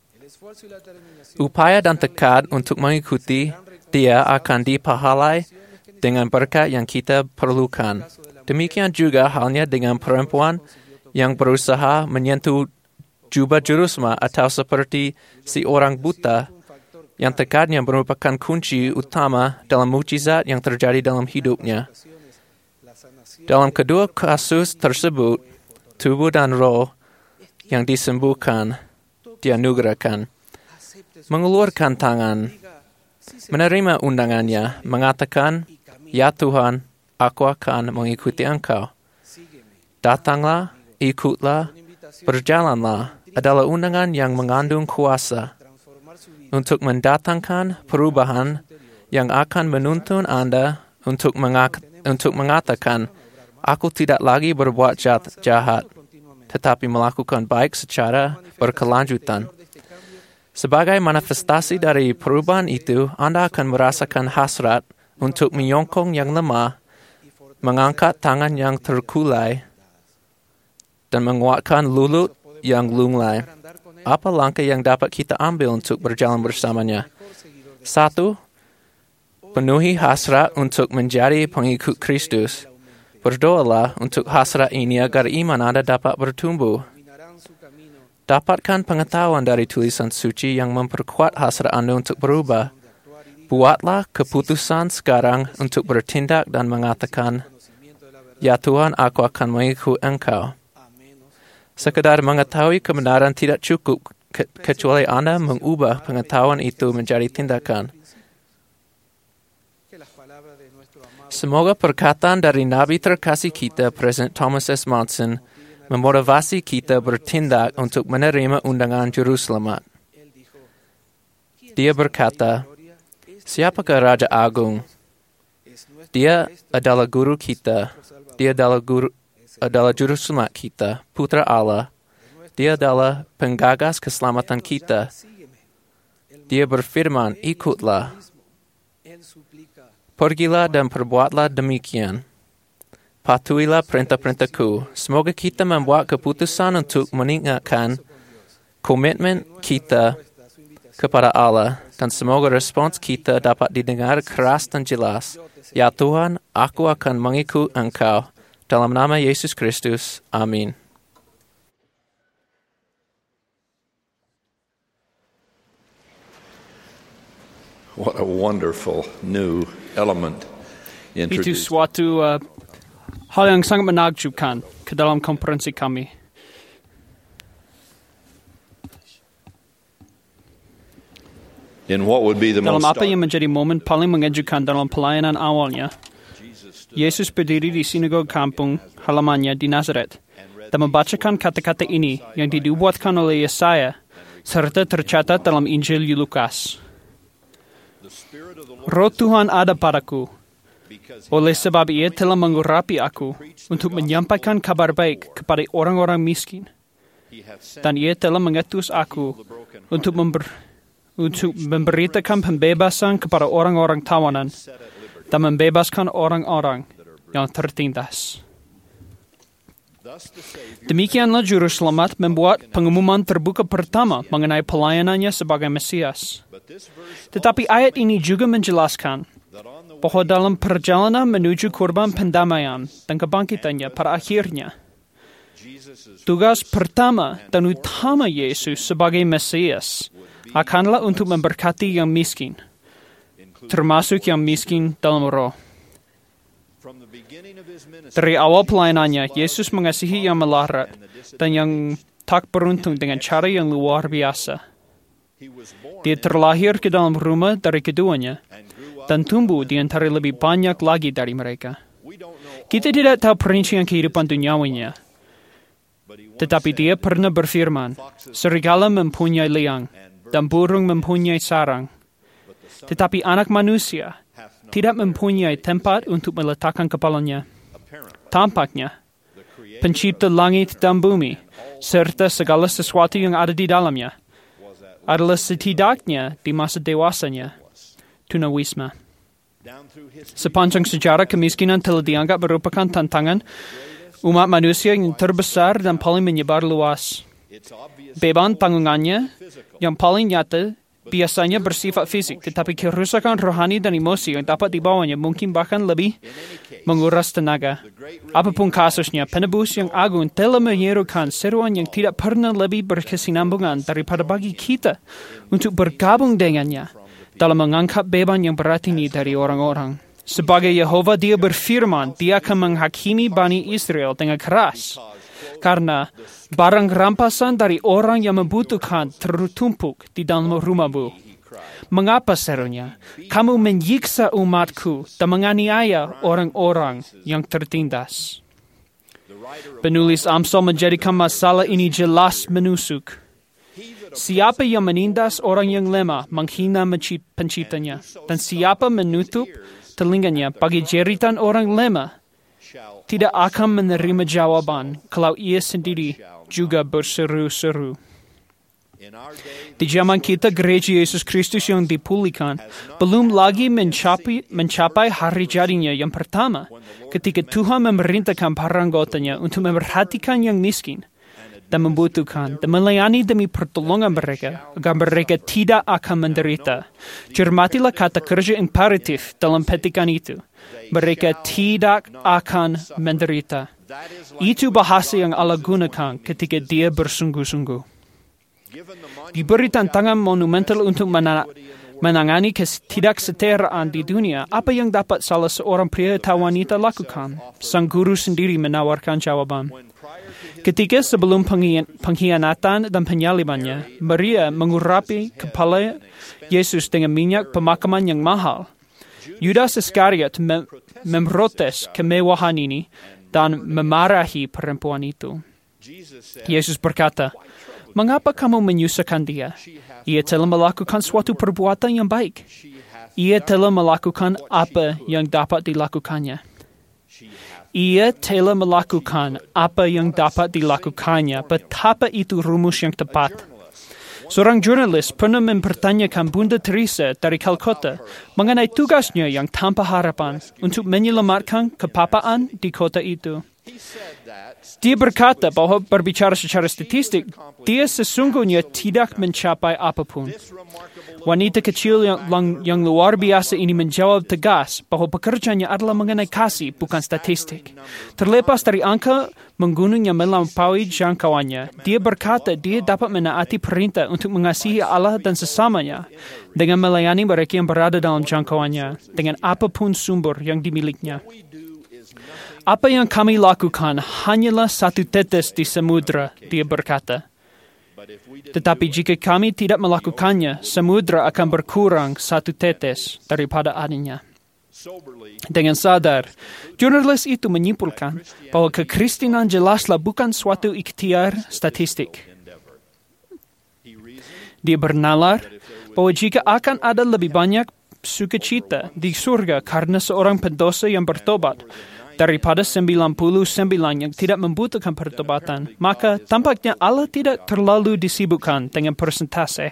Upaya dan tekad untuk mengikuti dia akan dipahalai dengan berkat yang kita perlukan. Demikian juga halnya dengan perempuan yang berusaha menyentuh jubah juru selamat atau seperti si orang buta yang tekadnya merupakan kunci utama dalam mukjizat yang terjadi dalam hidupnya. Dalam kedua kasus tersebut, tubuh dan roh yang disembuhkan, dianugerahkan, mengeluarkan tangan, menerima undangannya, mengatakan, "Ya Tuhan, aku akan mengikuti Engkau." Datanglah, ikutlah, berjalanlah adalah undangan yang mengandung kuasa untuk mendatangkan perubahan yang akan menuntun Anda untuk mengatakan, "Aku tidak lagi berbuat jahat, tetapi melakukan baik secara berkelanjutan." Sebagai manifestasi dari perubahan itu, Anda akan merasakan hasrat untuk menyokong yang lemah, mengangkat tangan yang terkulai, dan menguatkan lulut yang lunglai. Apa langkah yang dapat kita ambil untuk berjalan bersamanya? 1. Penuhi hasrat untuk menjadi pengikut Kristus. Berdoalah untuk hasrat ini agar iman Anda dapat bertumbuh. Dapatkan pengetahuan dari tulisan suci yang memperkuat hasrat Anda untuk berubah. Buatlah keputusan sekarang untuk bertindak dan mengatakan, "Ya Tuhan, aku akan mengikut Engkau." Sekedar mengetahui kebenaran tidak cukup kecuali Anda mengubah pengetahuan itu menjadi tindakan. Semoga perkataan dari Nabi terkasih kita, Presiden Thomas S. Monson, memotivasi kita bertindak untuk menerima undangan juru selamat. Dia berkata, "Siapakah Raja Agung? Dia adalah guru kita. Dia adalah juru selamat kita, Putra Allah. Dia adalah penggagas keselamatan kita. Dia berfirman, ikutlah. Pergilah dan perbuatlah demikian. Patuhilah perintah-perintahku." Semoga kita membuat keputusan untuk meningkatkan komitmen kita kepada Allah, dan semoga respons kita dapat didengar keras dan jelas. Ya Tuhan, aku akan mengikut Engkau. Dalam nama Yesus Kristus. Amin. What a wonderful new element Itu introduced. suatu hal yang sangat menakjubkan ke dalam konferensi kami. In what would be the Dalam most apa yang menjadi momen paling mengejutkan dalam pelayanan awalnya, Yesus berdiri di sinagog kampung halamannya di Nazaret dan membacakan kata-kata ini yang dibuatkan oleh Yesaya serta tercatat dalam Injil Lukas. Roh Tuhan ada padaku, oleh sebab Ia telah mengurapi aku untuk menyampaikan kabar baik kepada orang-orang miskin, dan Ia telah mengutus aku untuk memberitakan pembebasan kepada orang-orang tawanan dan membebaskan orang-orang yang tertindas. Demikianlah Juru Selamat membuat pengumuman terbuka pertama mengenai pelayanannya sebagai Mesias. Tetapi ayat ini juga menjelaskan bahwa dalam perjalanan menuju kurban pendamaian dan kebangkitannya pada akhirnya, tugas pertama dan utama Yesus sebagai Mesias akanlah untuk memberkati yang miskin, termasuk yang miskin dalam roh. Dari awal pelayanannya, Yesus mengasihi yang melarat dan yang tak beruntung dengan cara yang luar biasa. Dia terlahir ke dalam rumah dari keduanya dan tumbuh di antara lebih banyak lagi dari mereka. Kita tidak tahu perincian kehidupan duniawinya, tetapi dia pernah berfirman, serigala mempunyai liang dan burung mempunyai sarang, tetapi anak manusia tidak mempunyai tempat untuk meletakkan kepalanya. Tampaknya, pencipta langit dan bumi, serta segala sesuatu yang ada di dalamnya, adalah setidaknya di masa dewasanya, tunawisma. Sepanjang sejarah, kemiskinan telah dianggap merupakan tantangan umat manusia yang terbesar dan paling menyebar luas. Beban tanggungannya yang paling nyata biasanya bersifat fisik, tetapi kerusakan rohani dan emosi yang dapat dibawanya mungkin bahkan lebih menguras tenaga. Apapun kasusnya, penebus yang agung telah menyerukan seruan yang tidak pernah lebih berkesinambungan daripada bagi kita untuk bergabung dengannya dalam mengangkat beban yang berat ini dari orang-orang. Sebagai Yehova, Dia berfirman, Dia akan menghakimi Bani Israel dengan keras, karena barang rampasan dari orang yang membutuhkan tertumpuk di dalam rumahmu. Mengapa serunya? Kamu menyiksa umatku dan menganiaya orang-orang yang tertindas. Penulis Amsal menjadikan masalah ini jelas menusuk. Siapa yang menindas orang yang lemah menghina penciptanya, dan siapa menutup telinganya bagi jeritan orang lemah tidak akan menerima jawaban kalau ia sendiri juga berseru-seru. Di zaman kita, gereja Yesus Kristus yang dipulihkan belum lagi mencapai hari jadinya yang pertama, ketika Tuhan memerintahkan para anggotanya untuk memperhatikan yang miskin dan membutuhkan dan melayani demi pertolongan mereka, agar mereka tidak akan menderita. Cermatilah kata kerja imperatif dalam petikan itu. Mereka tidak akan menderita. Itu bahasa yang Allah gunakan ketika Dia bersungguh-sungguh. Diberi tantangan monumental untuk menangani ketidaksetaraan di dunia, apa yang dapat salah seorang pria atau wanita lakukan? Sang guru sendiri menawarkan jawaban. Ketika sebelum pengkhianatan dan penyalibannya, Maria mengurapi kepala Yesus dengan minyak pemakaman yang mahal. Yudas Iskariot memprotes kemewahan ini dan memarahi perempuan itu. Yesus berkata, "Mengapa kamu menyusahkan dia? Ia telah melakukan suatu perbuatan yang baik. Ia telah melakukan apa yang dapat dilakukannya. Ia telah melakukan apa yang dapat dilakukannya. Betapa itu rumus yang tepat." Seorang jurnalis pernah mempertanyakan Bunda Teresa dari Calcutta mengenai tugasnya yang tanpa harapan untuk menyelamatkan kepapaan di kota itu. Dia berkata bahwa berbicara secara statistik, dia sesungguhnya tidak mencapai apapun. Wanita kecil yang luar biasa ini menjawab tegas bahwa pekerjaannya adalah mengenai kasih, bukan statistik. Terlepas dari angka menggunung yang melampaui jangkauannya, dia berkata dia dapat menaati perintah untuk mengasihi Allah dan sesamanya dengan melayani mereka yang berada dalam jangkauannya, dengan apapun sumber yang dimilikinya. Apa yang kami lakukan hanyalah satu tetes di samudra, dia berkata. Tetapi jika kami tidak melakukannya, samudra akan berkurang satu tetes daripada adanya. Dengan sadar, jurnalis itu menyimpulkan bahwa kekristenan jelaslah bukan suatu ikhtiar statistik. Dia bernalar bahwa jika akan ada lebih banyak sukacita di surga karena seorang pendosa yang bertobat, daripada 99 yang tidak membutuhkan pertobatan, maka tampaknya Allah tidak terlalu disibukkan dengan persentase.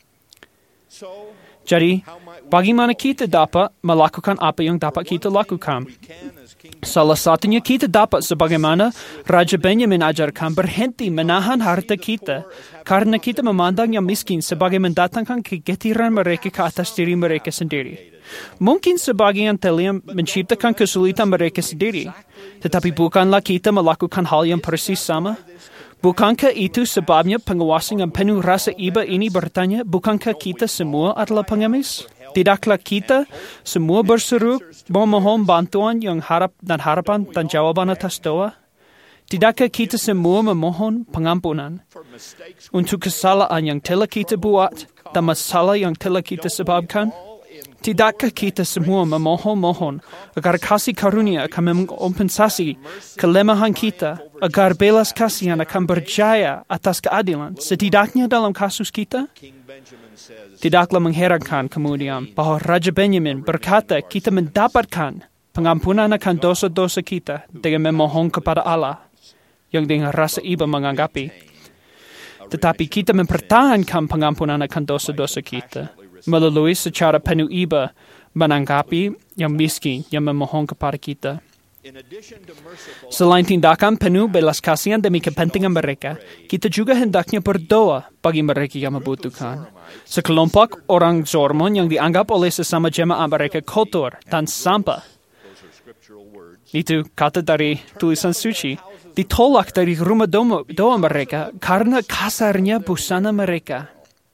Jadi, bagaimana kita dapat melakukan apa yang dapat kita lakukan? Salah satunya kita dapat, sebagaimana Raja Benyamin ajarkan, berhenti menahan harta kita karena kita memandang yang miskin sebagai mendatangkan kegetiran mereka ke atas diri mereka sendiri. Mungkin sebagian telah menciptakan kesulitan mereka sendiri, tetapi bukanlah kita melakukan hal yang persis sama? Bukankah itu sebabnya penguasa yang penuh rasa iba ini bertanya, bukankah kita semua adalah pengemis? Tidaklah kita semua berseru memohon bantuan yang harapan dan jawaban atas doa? Tidakkah kita semua memohon pengampunan untuk kesalahan yang telah kita buat dan masalah yang telah kita sebabkan? Tidakkah kita semua memohon agar kasih karunia akan mengompensasi kelemahan kita, agar belas kasihan akan berjaya atas keadilan, setidaknya dalam kasus kita? Tidaklah mengherankan kemudian bahwa Raja Benyamin berkata kita mendapatkan pengampunan akan dosa-dosa kita dengan memohon kepada Allah yang dengan rasa iba menganggapi. Tetapi kita mempertahankan pengampunan akan dosa-dosa kita melalui secara penuh iba menanggapi yang miskin yang memohon kepada kita. Selain tindakan penuh belas kasihan demi kepentingan mereka, kita juga hendaknya berdoa bagi mereka yang membutuhkan. Sekelompok orang Zormon yang dianggap oleh sesama jemaat mereka kotor dan sampah. Itu kata dari tulisan suci. Ditolak dari rumah doa mereka karena kasarnya busana mereka.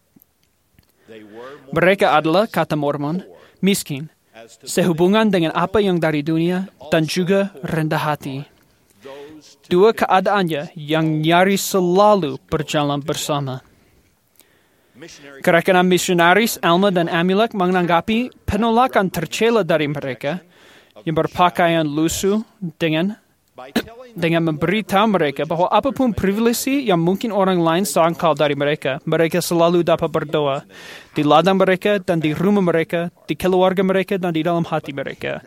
Mereka adalah, kata Mormon, miskin, sehubungan dengan apa yang dari dunia, dan juga rendah hati. Dua keadaannya yang nyaris selalu berjalan bersama. Kerajaan misionaris Alma dan Amulek menanggapi penolakan tercela dari mereka yang berpakaian lusuh dengan memberitahu mereka bahwa apapun privilegi yang mungkin orang lain sangkal dari mereka, mereka selalu dapat berdoa di ladang mereka dan di rumah mereka, di keluarga mereka dan di dalam hati mereka.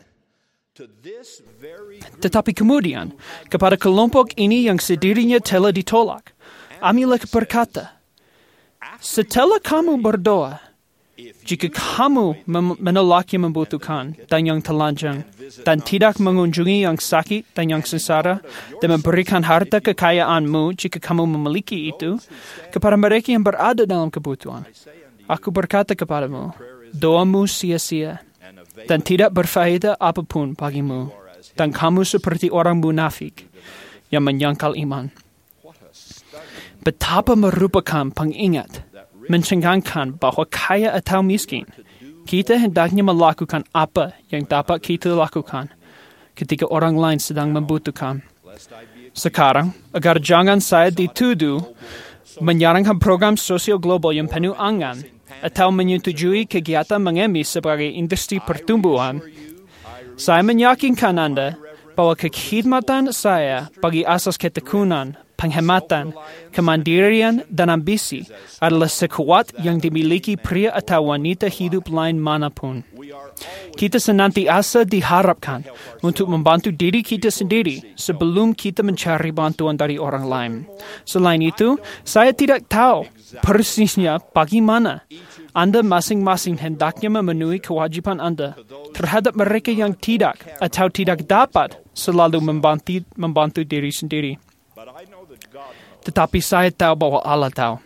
Tetapi kemudian, kepada kelompok ini yang sendirinya telah ditolak, Amulek berkata, setelah kamu berdoa, jika kamu menolak yang membutuhkan dan yang telanjang, dan tidak mengunjungi yang sakit dan yang sengsara, dan memberikan harta kekayaanmu jika kamu memiliki itu, kepada mereka yang berada dalam kebutuhan, aku berkata kepadamu, doamu sia-sia, dan tidak berfaedah apapun bagimu, dan kamu seperti orang munafik yang menyangkal iman. Betapa merupakan pengingat mencengangkan bahwa kaya atau miskin, kita hendaknya melakukan apa yang dapat kita lakukan ketika orang lain sedang membutuhkan. Sekarang, agar jangan saya dituduh menyarankan program sosial global yang penuh angan atau menyetujui kegiatan mengemis sebagai industri pertumbuhan, saya meyakinkan Anda bahwa kekhidmatan saya bagi asas ketekunan, penghematan, kemandirian, dan ambisi adalah sekuat yang dimiliki pria atau wanita hidup lain manapun. Kita senantiasa diharapkan untuk membantu diri kita sendiri sebelum kita mencari bantuan dari orang lain. Selain itu, saya tidak tahu persisnya bagaimana Anda masing-masing hendaknya memenuhi kewajiban Anda terhadap mereka yang tidak atau tidak dapat selalu membantu diri sendiri. Tetapi saya tahu bahwa Allah tahu.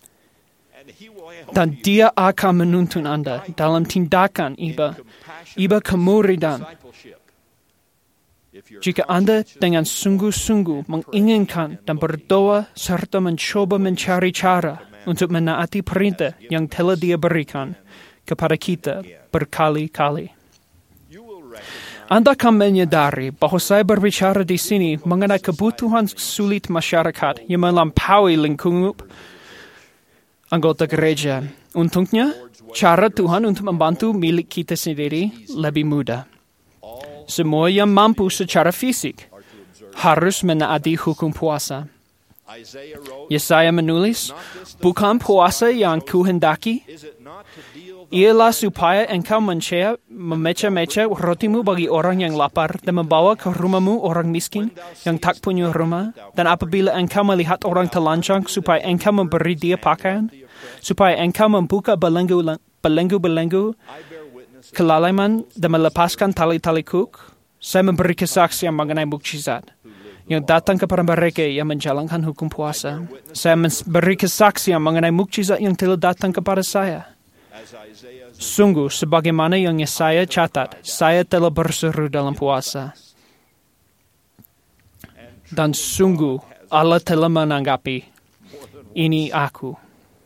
Dan Dia akan menuntun Anda dalam tindakan iba kemuridan. Jika Anda dengan sungguh-sungguh menginginkan dan berdoa serta mencoba mencari cara untuk menaati perintah yang telah Dia berikan kepada kita berkali-kali. Anda akan menyadari bahwa saya berbicara di sini mengenai kebutuhan sulit masyarakat yang melampaui lingkup anggota gereja. Untungnya, cara Tuhan untuk membantu milik kita sendiri lebih mudah. Semua yang mampu secara fisik harus menaati hukum puasa. Yesaya menulis, bukan puasa yang kuhendaki, ialah supaya engkau memeca-meca rotimu bagi orang yang lapar dan membawa ke rumahmu orang miskin yang tak punya rumah. Dan apabila engkau melihat orang telanjang, supaya engkau memberi dia pakaian, supaya engkau membuka belenggu-belenggu kelaliman dan melepaskan tali-tali kuk. Saya memberi kesaksian mengenai mukjizat yang datang kepada mereka yang menjalankan hukum puasa. Saya memberi kesaksian mengenai mukjizat yang telah datang kepada saya. Sungguh, sebagaimana yang Yesaya catat, saya telah berseru dalam puasa. Dan sungguh, Allah telah menanggapi. Ini aku.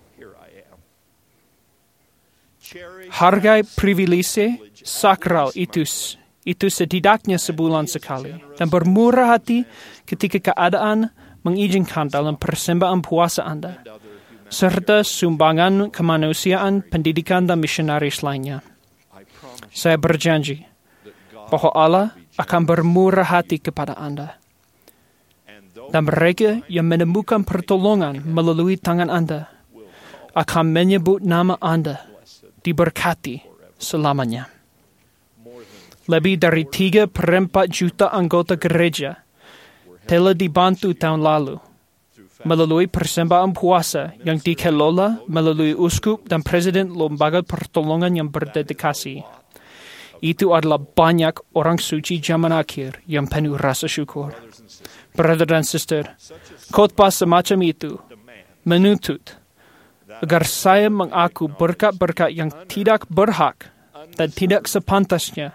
Hargai privilege sakral itu setidaknya sebulan sekali. Dan bermurah hati ketika keadaan mengizinkan dalam persembahan puasa Anda. Serta sumbangan kemanusiaan, pendidikan, dan misionaris lainnya. Saya berjanji bahwa Allah akan bermurah hati kepada Anda. Dan mereka yang menemukan pertolongan melalui tangan Anda akan menyebut nama Anda diberkati selamanya. Lebih dari 3/4 juta anggota gereja telah dibantu tahun lalu melalui persembahan puasa yang dikelola melalui uskup dan presiden lembaga pertolongan yang berdedikasi. Itu adalah banyak orang suci zaman akhir yang penuh rasa syukur. Brother dan sister, khotbah semacam itu menuntut agar saya mengaku berkat-berkat yang tidak berhak dan tidak sepantasnya,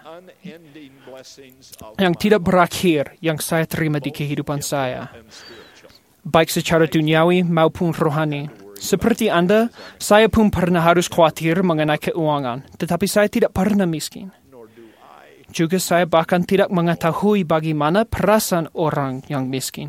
yang tidak berakhir yang saya terima di kehidupan saya, baik secara duniawi maupun rohani. Seperti Anda, saya pun pernah harus khawatir mengenai keuangan, tetapi saya tidak pernah miskin. Juga saya bahkan tidak mengetahui bagaimana perasaan orang yang miskin.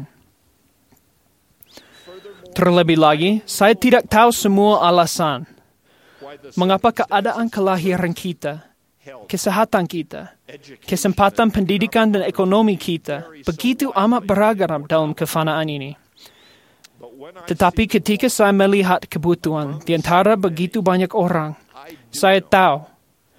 Terlebih lagi, saya tidak tahu semua alasan mengapa keadaan kelahiran kita, kesehatan kita, kesempatan pendidikan dan ekonomi kita begitu amat beragam dalam kefanaan ini. Tetapi ketika saya melihat kebutuhan di antara begitu banyak orang, saya tahu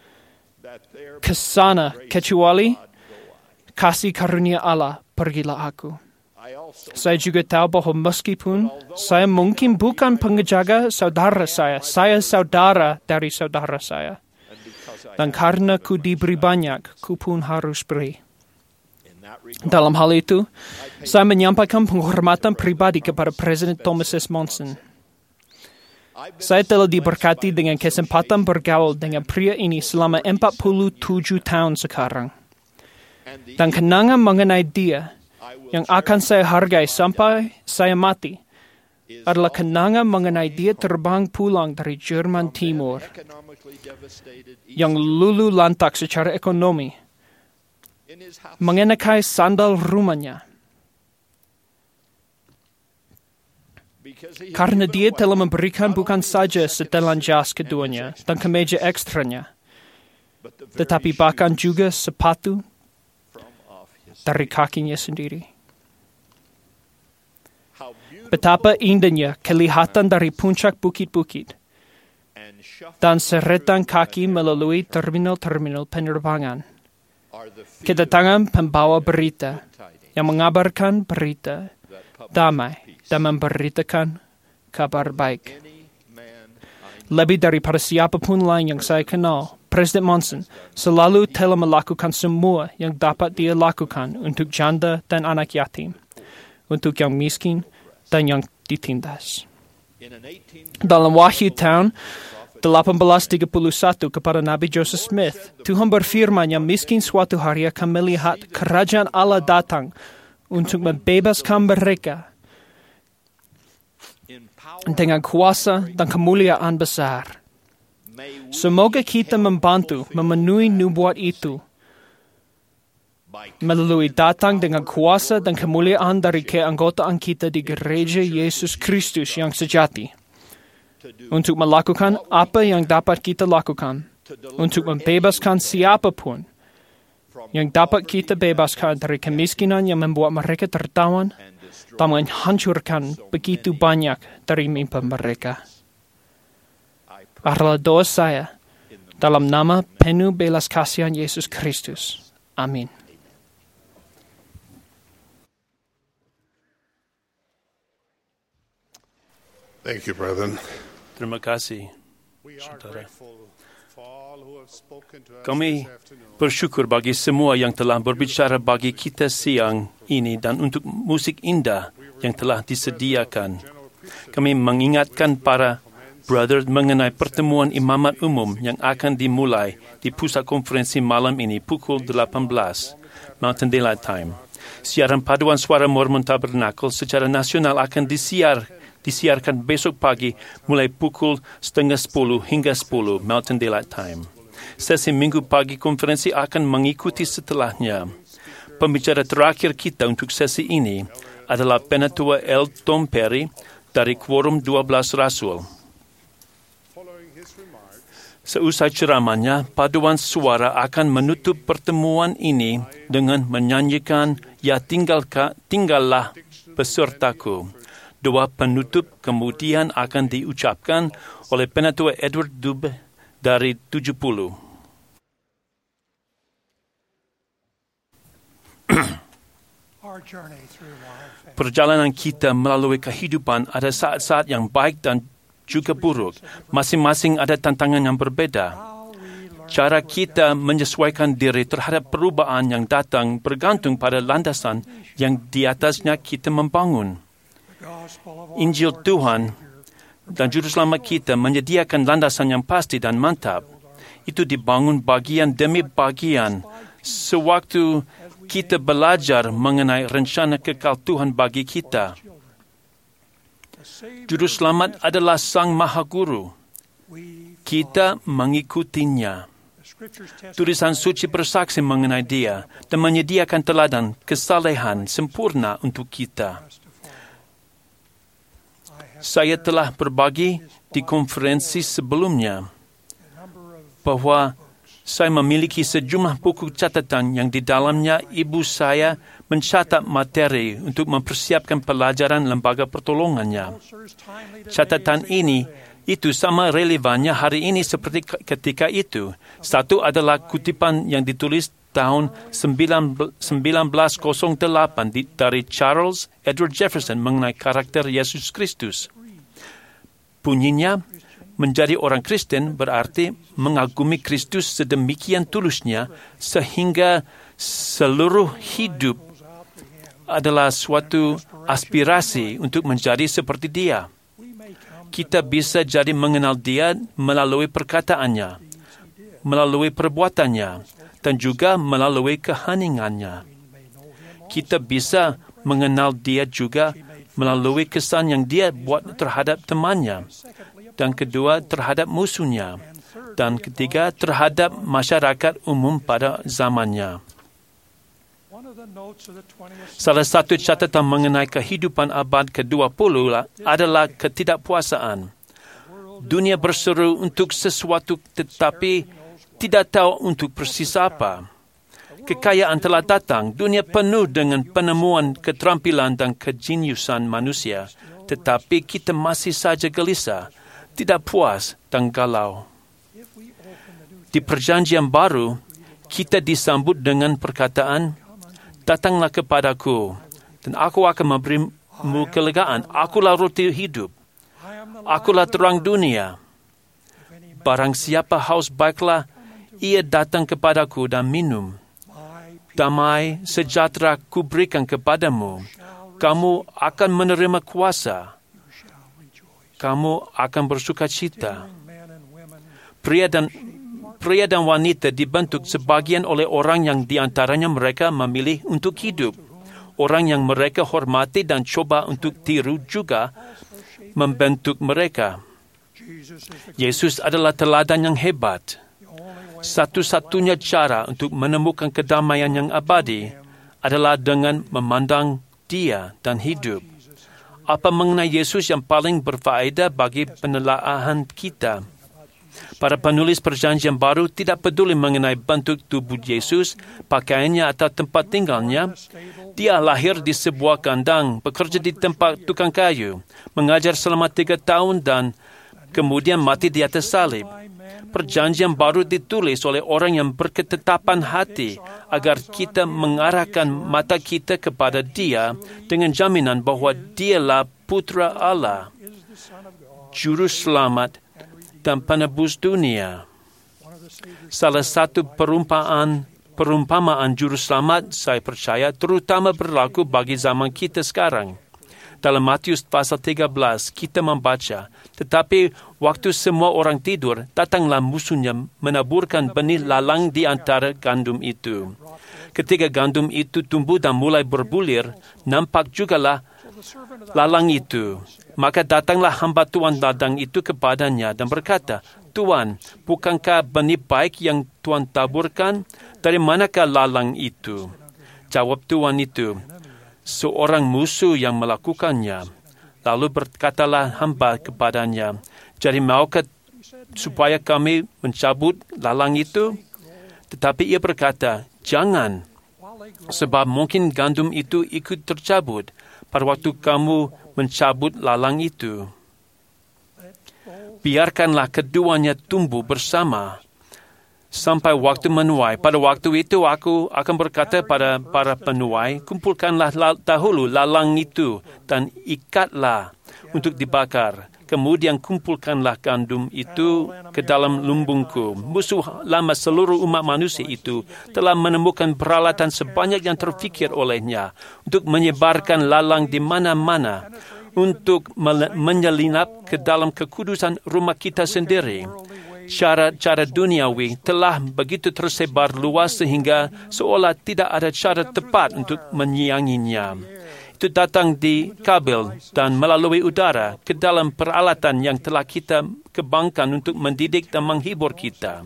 kesana kecuali kasih karunia Allah pergilah aku. Saya juga tahu bahwa meskipun saya mungkin bukan pengejaga saudara saya saudara dari saudara saya. Dan karena ku diberi banyak, ku pun harus beri. Dalam hal itu, saya menyampaikan penghormatan pribadi kepada Presiden Thomas S. Monson. Saya telah diberkati dengan kesempatan bergaul dengan pria ini selama 47 tahun sekarang. Dan kenangan mengenai dia yang akan saya hargai sampai saya mati adalah kenangan mengenai dia terbang pulang dari Jerman Timur yang lulu lantak secara ekonomi, mengenakan sandal rumahnya. Karena dia telah memberikan bukan saja setelan jas keduanya dan kemeja ekstranya, tetapi bahkan juga sepatu dari kakinya sendiri. Betapa indahnya kelihatan dari puncak bukit-bukit dan seretan kaki melalui terminal-terminal penerbangan. Kedatangan pembawa berita yang mengabarkan berita damai dan memberitakan kabar baik. Lebih daripada siapapun lain yang saya kenal, Presiden Monson selalu telah melakukan semua yang dapat dia lakukan untuk janda dan anak yatim, untuk yang miskin dan yang ditindas. Dalam Wahyu tahun 1831 kepada Nabi Joseph Smith, Tuhan berfirman yang miskin suatu hari akan melihat kerajaan Allah datang untuk membebaskan mereka dengan kuasa dan kemuliaan besar. Semoga kita membantu memenuhi nubuat itu melalui datang dengan kuasa dan kemuliaan dari keanggotaan kita di gereja Yesus Kristus yang sejati. Untuk melakukan apa yang dapat kita lakukan, untuk membebaskan siapapun yang dapat kita bebaskan dari kemiskinan yang membuat mereka tertawan dan menghancurkan begitu banyak dari mimpi mereka. Adalah doa saya dalam nama penuh belas kasihan Yesus Kristus. Amin. Thank you, brethren. Terima kasih, saudara. Kami bersyukur bagi semua yang telah berbicara bagi kita siang ini dan untuk musik indah yang telah disediakan. Kami mengingatkan para brother mengenai pertemuan imamat umum yang akan dimulai di pusat konferensi malam ini pukul 18 Mountain Daylight Time. Siaran paduan suara Mormon Tabernacle secara nasional akan disiarkan besok pagi mulai pukul 9:30 hingga 10 Mountain Daylight Time. Sesi minggu pagi konferensi akan mengikuti setelahnya. Pembicara terakhir kita untuk sesi ini adalah Penatua L. Tom Perry dari Quorum 12 Rasul. Seusai ceramahnya, paduan suara akan menutup pertemuan ini dengan menyanyikan Ya Tinggallah Besertaku. Doa penutup kemudian akan diucapkan oleh Penatua Edward Dube dari 70. Perjalanan kita melalui kehidupan ada saat-saat yang baik dan juga buruk. Masing-masing ada tantangan yang berbeda. Cara kita menyesuaikan diri terhadap perubahan yang datang bergantung pada landasan yang di atasnya kita membangun. Injil Tuhan dan Juru Selamat kita menyediakan landasan yang pasti dan mantap. Itu dibangun bagian demi bagian. Sewaktu kita belajar mengenai rencana kekal Tuhan bagi kita. Juru Selamat adalah Sang Maha Guru. Kita mengikutinya. Tulisan suci bersaksi mengenai dia dan menyediakan teladan kesalehan sempurna untuk kita. Saya telah berbagi di konferensi sebelumnya bahwa saya memiliki sejumlah buku catatan yang di dalamnya ibu saya mencatat materi untuk mempersiapkan pelajaran lembaga pertolongannya. Catatan itu sama relevannya hari ini seperti ketika itu. Satu adalah kutipan yang ditulis tahun 1908 dari Charles Edward Jefferson mengenai karakter Yesus Kristus. Bunyinya, menjadi orang Kristen berarti mengagumi Kristus sedemikian tulusnya sehingga seluruh hidup adalah suatu aspirasi untuk menjadi seperti dia. Kita bisa jadi mengenal dia melalui perkataannya, melalui perbuatannya, dan juga melalui keheningannya. Kita bisa mengenal dia juga melalui kesan yang dia buat terhadap temannya, dan kedua terhadap musuhnya, dan ketiga terhadap masyarakat umum pada zamannya. Salah satu catatan mengenai kehidupan abad ke-20 adalah ketidakpuasaan. Dunia berseru untuk sesuatu tetapi tidak tahu untuk persis apa. Kekayaan telah datang, dunia penuh dengan penemuan keterampilan dan kejeniusan manusia, tetapi kita masih saja gelisah, tidak puas dan galau. Di perjanjian baru, kita disambut dengan perkataan, "Datanglah kepadaku, dan aku akan memberimu kelegaan. Akulah roti hidup. Akulah terang dunia." Barang siapa haus, baiklah ia datang kepadaku dan minum. Damai sejahtera kuberikan kepadamu. Kamu akan menerima kuasa. Kamu akan bersukacita. Pria dan wanita dibentuk sebagian oleh orang yang di antaranya mereka memilih untuk hidup. Orang yang mereka hormati dan coba untuk tiru juga membentuk mereka. Yesus adalah teladan yang hebat. Satu-satunya cara untuk menemukan kedamaian yang abadi adalah dengan memandang Dia dan hidup. Apa mengenai Yesus yang paling berfaedah bagi penelaahan kita? Para penulis Perjanjian Baru tidak peduli mengenai bentuk tubuh Yesus, pakaiannya atau tempat tinggalnya. Dia lahir di sebuah kandang, bekerja di tempat tukang kayu, mengajar selama 3 tahun dan kemudian mati di atas salib. Perjanjian Baru ditulis oleh orang yang berketetapan hati agar kita mengarahkan mata kita kepada Dia dengan jaminan bahawa Dialah Putra Allah, Juru Selamat dan Penebus dunia. Salah satu perumpamaan Juru Selamat, saya percaya, terutama berlaku bagi zaman kita sekarang. Dalam Matius pasal 13, kita membaca, tetapi waktu semua orang tidur, datanglah musuhnya menaburkan benih lalang di antara gandum itu. Ketika gandum itu tumbuh dan mulai berbulir, nampak jugalah lalang itu. Maka datanglah hamba tuan ladang itu kepadanya dan berkata, Tuan, bukankah benih baik yang Tuan taburkan? Dari manakah lalang itu? Jawab tuan itu, seorang musuh yang melakukannya. Lalu berkatalah hamba kepadanya, jadi maukah supaya kami mencabut lalang itu? Tetapi ia berkata, jangan, sebab mungkin gandum itu ikut tercabut pada waktu kamu mencabut lalang itu. Biarkanlah keduanya tumbuh bersama sampai waktu menuai. Pada waktu itu aku akan berkata pada para penuai, kumpulkanlah dahulu lalang itu dan ikatlah untuk dibakar. Kemudian kumpulkanlah gandum itu ke dalam lumbungku. Musuh lama seluruh umat manusia itu telah menemukan peralatan sebanyak yang terfikir olehnya untuk menyebarkan lalang di mana-mana, untuk menyelinap ke dalam kekudusan rumah kita sendiri. Cara-cara duniawi telah begitu tersebar luas sehingga seolah tidak ada cara tepat untuk menyianginya. Itu datang di kabel dan melalui udara ke dalam peralatan yang telah kita kembangkan untuk mendidik dan menghibur kita.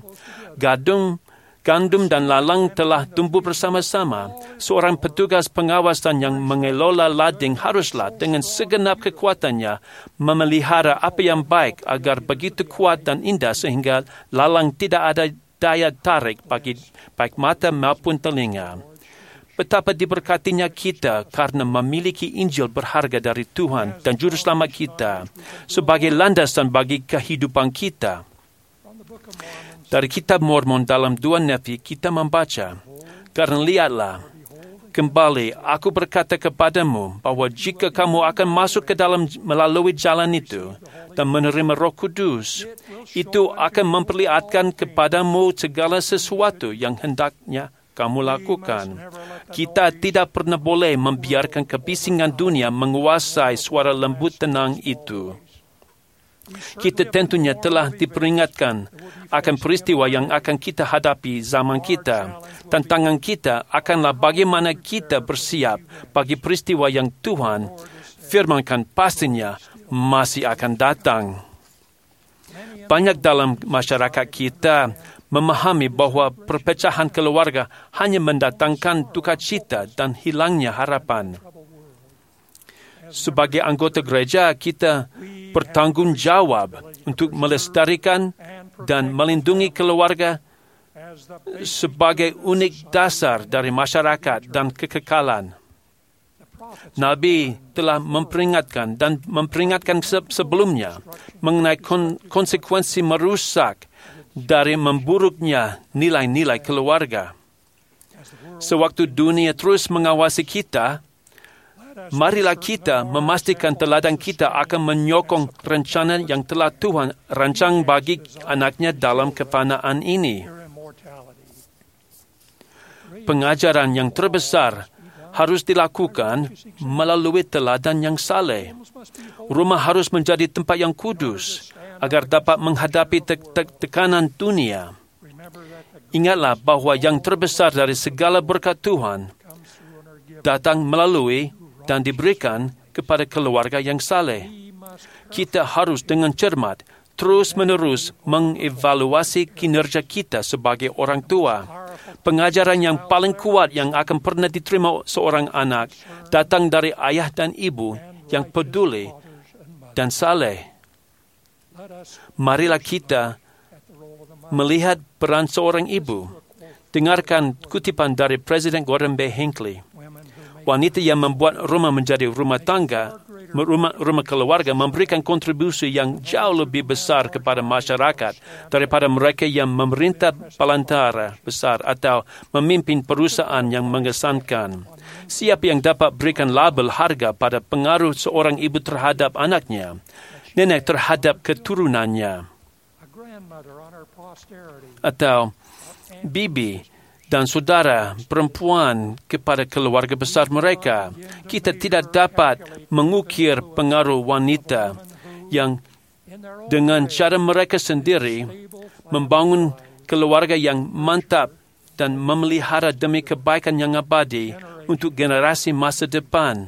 Gandum dan lalang telah tumbuh bersama-sama. Seorang petugas pengawasan yang mengelola lading haruslah dengan segenap kekuatannya memelihara apa yang baik agar begitu kuat dan indah sehingga lalang tidak ada daya tarik bagi baik mata maupun telinga. Betapa diberkatinya kita karena memiliki Injil berharga dari Tuhan dan Juru Selamat kita sebagai landasan bagi kehidupan kita. Dari kitab Mormon dalam 2 Nefi kita membaca, karena lihatlah, kembali aku berkata kepadamu bahwa jika kamu akan masuk ke dalam melalui jalan itu dan menerima Roh Kudus, itu akan memperlihatkan kepadamu segala sesuatu yang hendaknya kamu lakukan. Kita tidak pernah boleh membiarkan kebisingan dunia menguasai suara lembut tenang itu. Kita tentunya telah diperingatkan akan peristiwa yang akan kita hadapi zaman kita. Tantangan kita akanlah bagaimana kita bersiap bagi peristiwa yang Tuhan firmankan pastinya masih akan datang. Banyak dalam masyarakat kita memahami bahawa perpecahan keluarga hanya mendatangkan duka cita dan hilangnya harapan. Sebagai anggota gereja, kita bertanggungjawab untuk melestarikan dan melindungi keluarga sebagai unit dasar dari masyarakat dan kekekalan. Nabi telah memperingatkan dan memperingatkan sebelumnya mengenai konsekuensi merusak dari memburuknya nilai-nilai keluarga. Sewaktu dunia terus mengawasi kita, Marilah kita memastikan teladan kita akan menyokong rencana yang telah Tuhan rancang bagi anak-Nya dalam kefanaan ini. Pengajaran yang terbesar harus dilakukan melalui teladan yang saleh. Rumah harus menjadi tempat yang kudus agar dapat menghadapi tekanan dunia. Ingatlah bahawa yang terbesar dari segala berkat Tuhan datang melalui dan diberikan kepada keluarga yang saleh. Kita harus dengan cermat terus-menerus mengevaluasi kinerja kita sebagai orang tua. Pengajaran yang paling kuat yang akan pernah diterima seorang anak datang dari ayah dan ibu yang peduli dan saleh. Marilah kita melihat peran seorang ibu. Dengarkan kutipan dari Presiden Gordon B. Hinckley. Wanita yang membuat rumah menjadi rumah tangga, rumah keluarga, memberikan kontribusi yang jauh lebih besar kepada masyarakat daripada mereka yang memerintah pelantara besar atau memimpin perusahaan yang mengesankan. Siapa yang dapat berikan label harga pada pengaruh seorang ibu terhadap anaknya, nenek terhadap keturunannya, atau bibi dan saudara perempuan kepada keluarga besar mereka. Kita tidak dapat mengukir pengaruh wanita yang dengan cara mereka sendiri membangun keluarga yang mantap dan memelihara demi kebaikan yang abadi untuk generasi masa depan.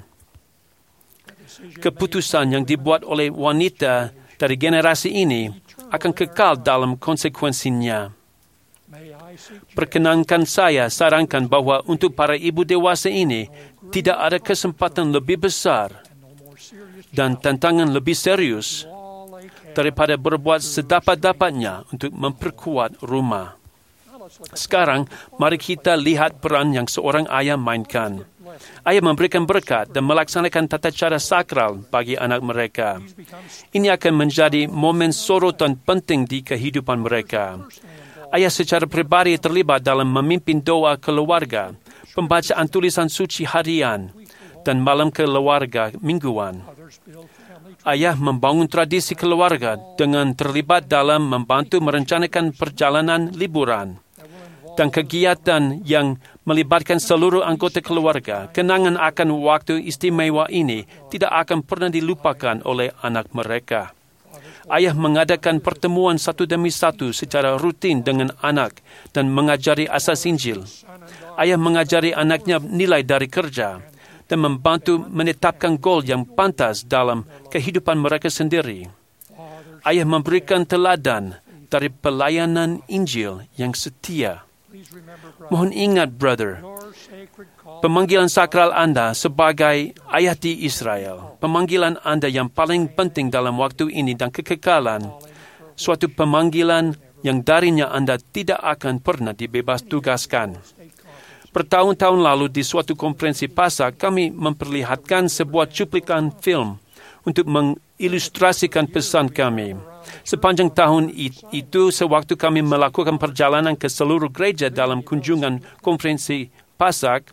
Keputusan yang dibuat oleh wanita dari generasi ini akan kekal dalam konsekuensinya. Perkenankan saya sarankan bahawa untuk para ibu dewasa ini tidak ada kesempatan lebih besar dan tantangan lebih serius daripada berbuat sedapat-dapatnya untuk memperkuat rumah. Sekarang, mari kita lihat peran yang seorang ayah mainkan. Ayah memberikan berkat dan melaksanakan tata cara sakral bagi anak mereka. Ini akan menjadi momen sorotan penting di kehidupan mereka. Ayah secara pribadi terlibat dalam memimpin doa keluarga, pembacaan tulisan suci harian, dan malam keluarga mingguan. Ayah membangun tradisi keluarga dengan terlibat dalam membantu merencanakan perjalanan liburan dan kegiatan yang melibatkan seluruh anggota keluarga. Kenangan akan waktu istimewa ini tidak akan pernah dilupakan oleh anak mereka. Ayah mengadakan pertemuan satu demi satu secara rutin dengan anak dan mengajari asas Injil. Ayah mengajari anaknya nilai dari kerja dan membantu menetapkan gol yang pantas dalam kehidupan mereka sendiri. Ayah memberikan teladan dari pelayanan Injil yang setia. Mohon ingat, brother, pemanggilan sakral Anda sebagai ayah di Israel, pemanggilan Anda yang paling penting dalam waktu ini dan kekekalan, suatu pemanggilan yang darinya Anda tidak akan pernah dibebas tugaskan. Bertahun-tahun lalu di suatu konferensi PASA, kami memperlihatkan sebuah cuplikan film untuk mengilustrasikan pesan kami. Sepanjang tahun itu, sewaktu kami melakukan perjalanan ke seluruh gereja dalam kunjungan konferensi PASAK,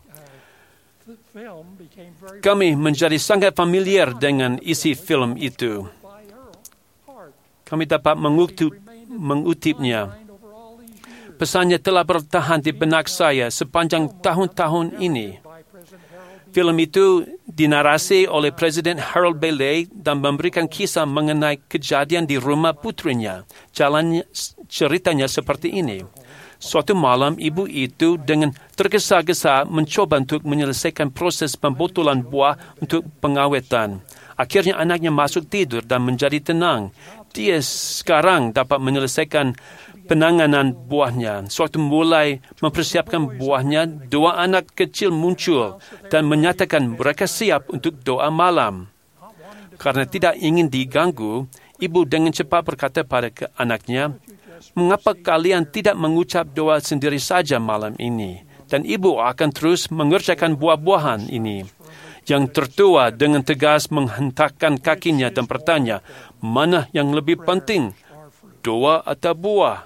kami menjadi sangat familiar dengan isi film itu. Kami dapat mengutipnya. Pesannya telah bertahan di benak saya sepanjang tahun-tahun ini. Film itu dinarasi oleh Presiden Harold Bailey dan memberikan kisah mengenai kejadian di rumah putrinya. Ceritanya seperti ini. Suatu malam, ibu itu dengan tergesa-gesa mencoba untuk menyelesaikan proses pembotolan buah untuk pengawetan. Akhirnya anaknya masuk tidur dan menjadi tenang. Dia sekarang dapat menyelesaikan penanganan buahnya. Sewaktu mulai mempersiapkan buahnya, dua anak kecil muncul dan menyatakan mereka siap untuk doa malam. Karena tidak ingin diganggu, ibu dengan cepat berkata pada anaknya, "Mengapa kalian tidak mengucap doa sendiri saja malam ini? Dan ibu akan terus mengerjakan buah-buahan ini." Yang tertua dengan tegas menghentakkan kakinya dan bertanya, "Mana yang lebih penting, doa atau buah?"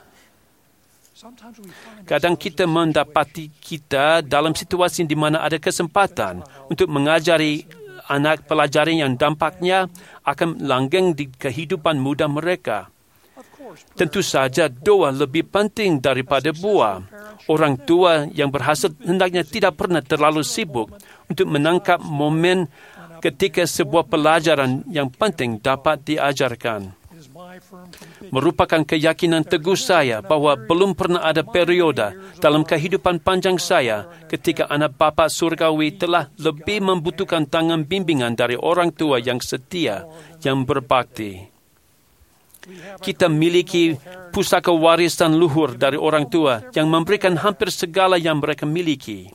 Kadang kita mendapati kita dalam situasi di mana ada kesempatan untuk mengajari anak pelajar yang dampaknya akan langgeng di kehidupan muda mereka. Tentu saja doa lebih penting daripada buah. Orang tua yang berhasil hendaknya tidak pernah terlalu sibuk untuk menangkap momen ketika sebuah pelajaran yang penting dapat diajarkan. Merupakan keyakinan teguh saya bahawa belum pernah ada periode dalam kehidupan panjang saya ketika anak bapa surgawi telah lebih membutuhkan tangan bimbingan dari orang tua yang setia, yang berbakti. Kita miliki pusaka warisan luhur dari orang tua yang memberikan hampir segala yang mereka miliki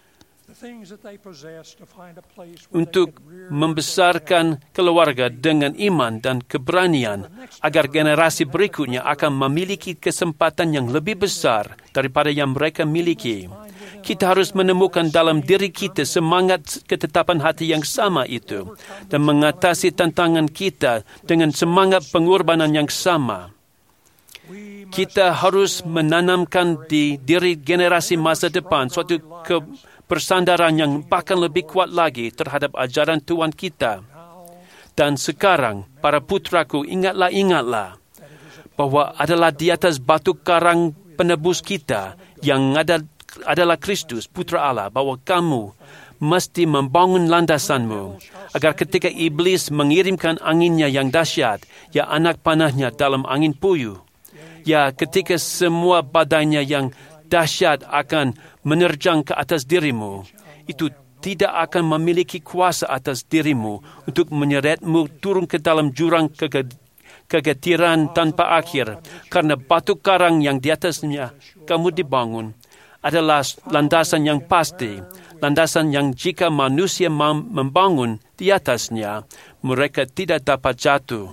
untuk membesarkan keluarga dengan iman dan keberanian agar generasi berikutnya akan memiliki kesempatan yang lebih besar daripada yang mereka miliki. Kita harus menemukan dalam diri kita semangat ketetapan hati yang sama itu dan mengatasi tantangan kita dengan semangat pengorbanan yang sama. Kita harus menanamkan di diri generasi masa depan suatu persandaran yang bahkan lebih kuat lagi terhadap ajaran Tuhan kita. Dan sekarang, para putraku, ingatlah bahawa adalah di atas batu karang penebus kita yang adalah Kristus, Putra Allah, bahawa kamu mesti membangun landasanmu agar ketika iblis mengirimkan anginnya yang dahsyat, ya anak panahnya dalam angin puyuh, ya ketika semua badainya yang dahsyat akan menerjang ke atas dirimu, itu tidak akan memiliki kuasa atas dirimu untuk menyeretmu turun ke dalam jurang kegetiran tanpa akhir, karena batu karang yang di atasnya kamu dibangun adalah landasan yang pasti, landasan yang jika manusia membangun di atasnya, mereka tidak dapat jatuh.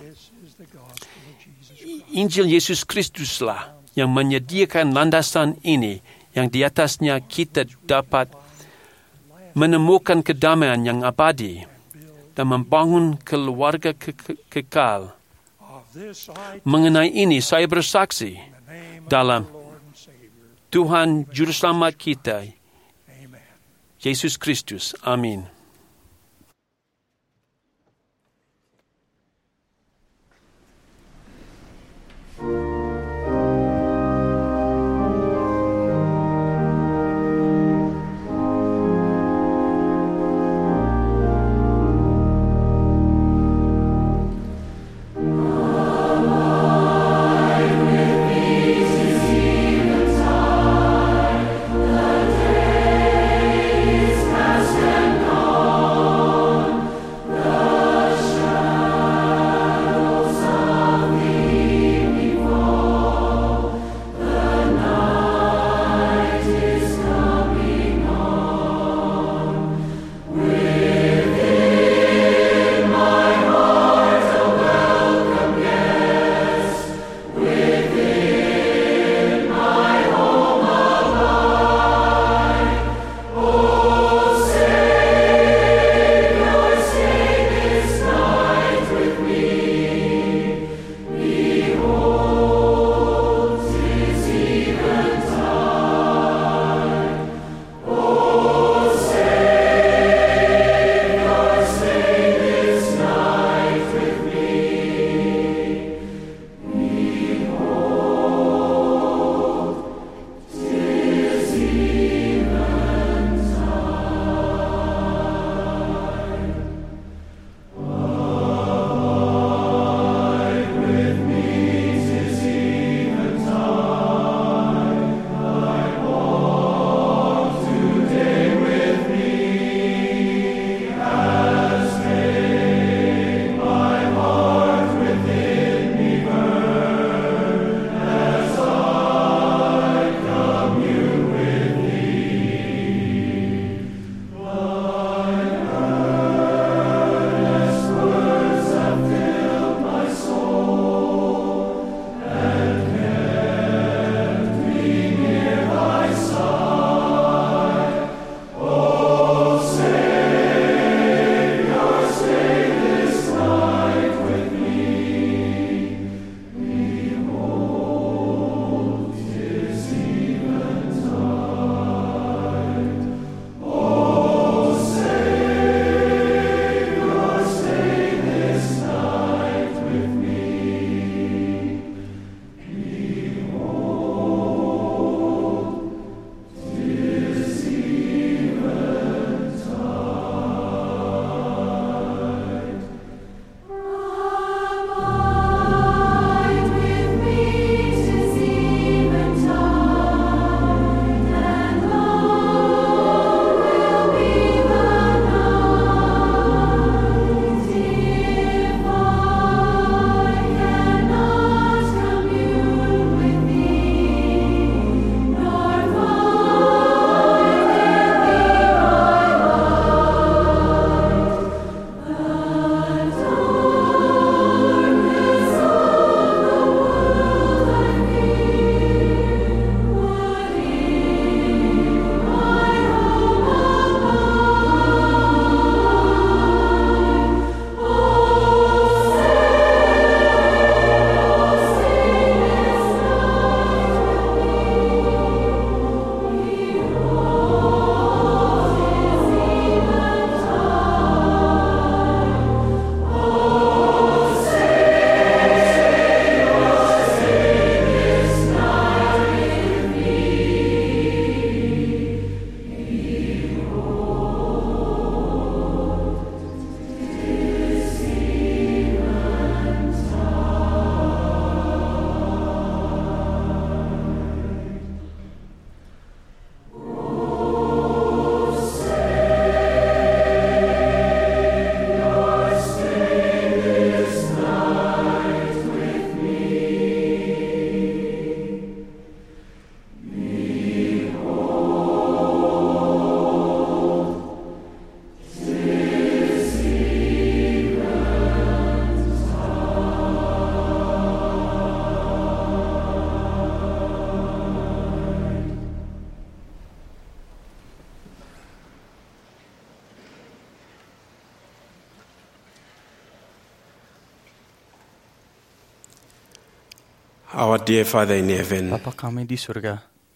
Injil Yesus Kristuslah yang menyediakan landasan ini, yang di atasnya kita dapat menemukan kedamaian yang abadi dan membangun keluarga kekal. Mengenai ini saya bersaksi dalam Tuhan Juru Selamat kita, Yesus Kristus. Amin. The days past and gone. Our dear Father in heaven, Bapa kami di surga,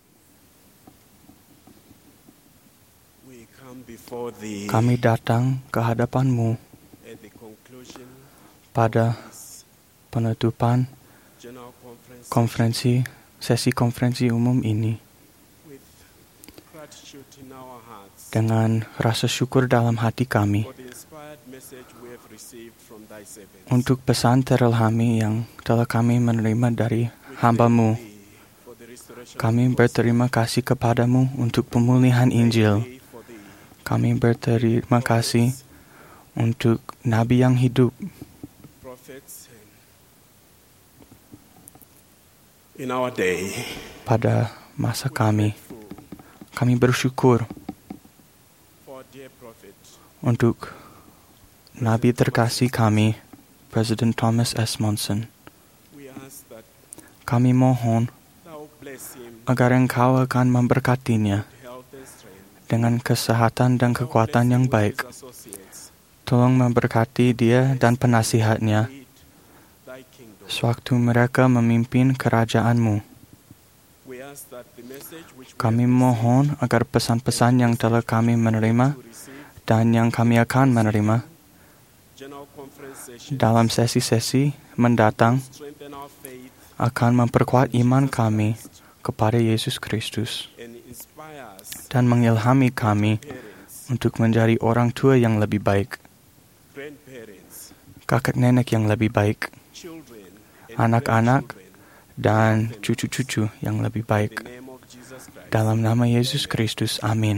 we come before Thee kami datang ke hadapan-Mu at the conclusion pada penutupan General Conference sesi konferensi umum ini with gratitude in our hearts dengan rasa syukur dalam hati kami for the inspired message we have received from Thy servants. untuk pesan terilhami yang telah kami menerima dari hamba-Mu. Kami berterima kasih kepadamu untuk pemulihan Injil. Kami berterima kasih untuk Nabi yang hidup. In our day, pada masa kami bersyukur untuk Nabi terkasih kami, Presiden Thomas S. Monson. Kami mohon agar Engkau akan memberkatinya dengan kesehatan dan kekuatan yang baik. Tolong memberkati dia dan penasihatnya sewaktu mereka memimpin kerajaan-Mu. Kami mohon agar pesan-pesan yang telah kami menerima dan yang kami akan menerima dalam sesi-sesi mendatang akan memperkuat iman kami kepada Yesus Kristus dan mengilhami kami untuk menjadi orang tua yang lebih baik, kakek nenek yang lebih baik, anak-anak dan cucu-cucu yang lebih baik. Dalam nama Yesus Kristus, amin.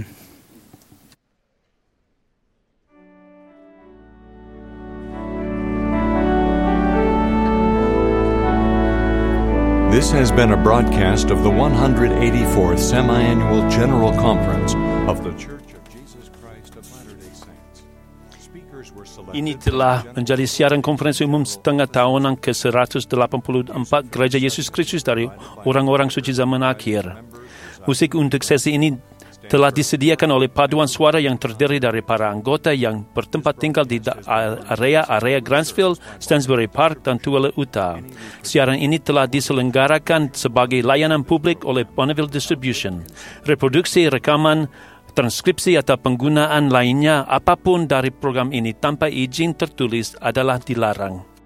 This has been a broadcast of the 184th Semi-Annual General Conference of the Church of Jesus Christ of Latter-day Saints. Speakers were selected. Ini telah menjadi siaran konferensi umum setengah tahunan ke-184 Gereja Yesus Kristus dari orang-orang suci zaman akhir. Musik untuk sesi ini telah disediakan oleh paduan suara yang terdiri dari para anggota yang bertempat tinggal di area Grantsville, Stansbury Park, dan Tooele, Utah. Siaran ini telah diselenggarakan sebagai layanan publik oleh Bonneville Distribution. Reproduksi, rekaman, transkripsi atau penggunaan lainnya apapun dari program ini tanpa izin tertulis adalah dilarang.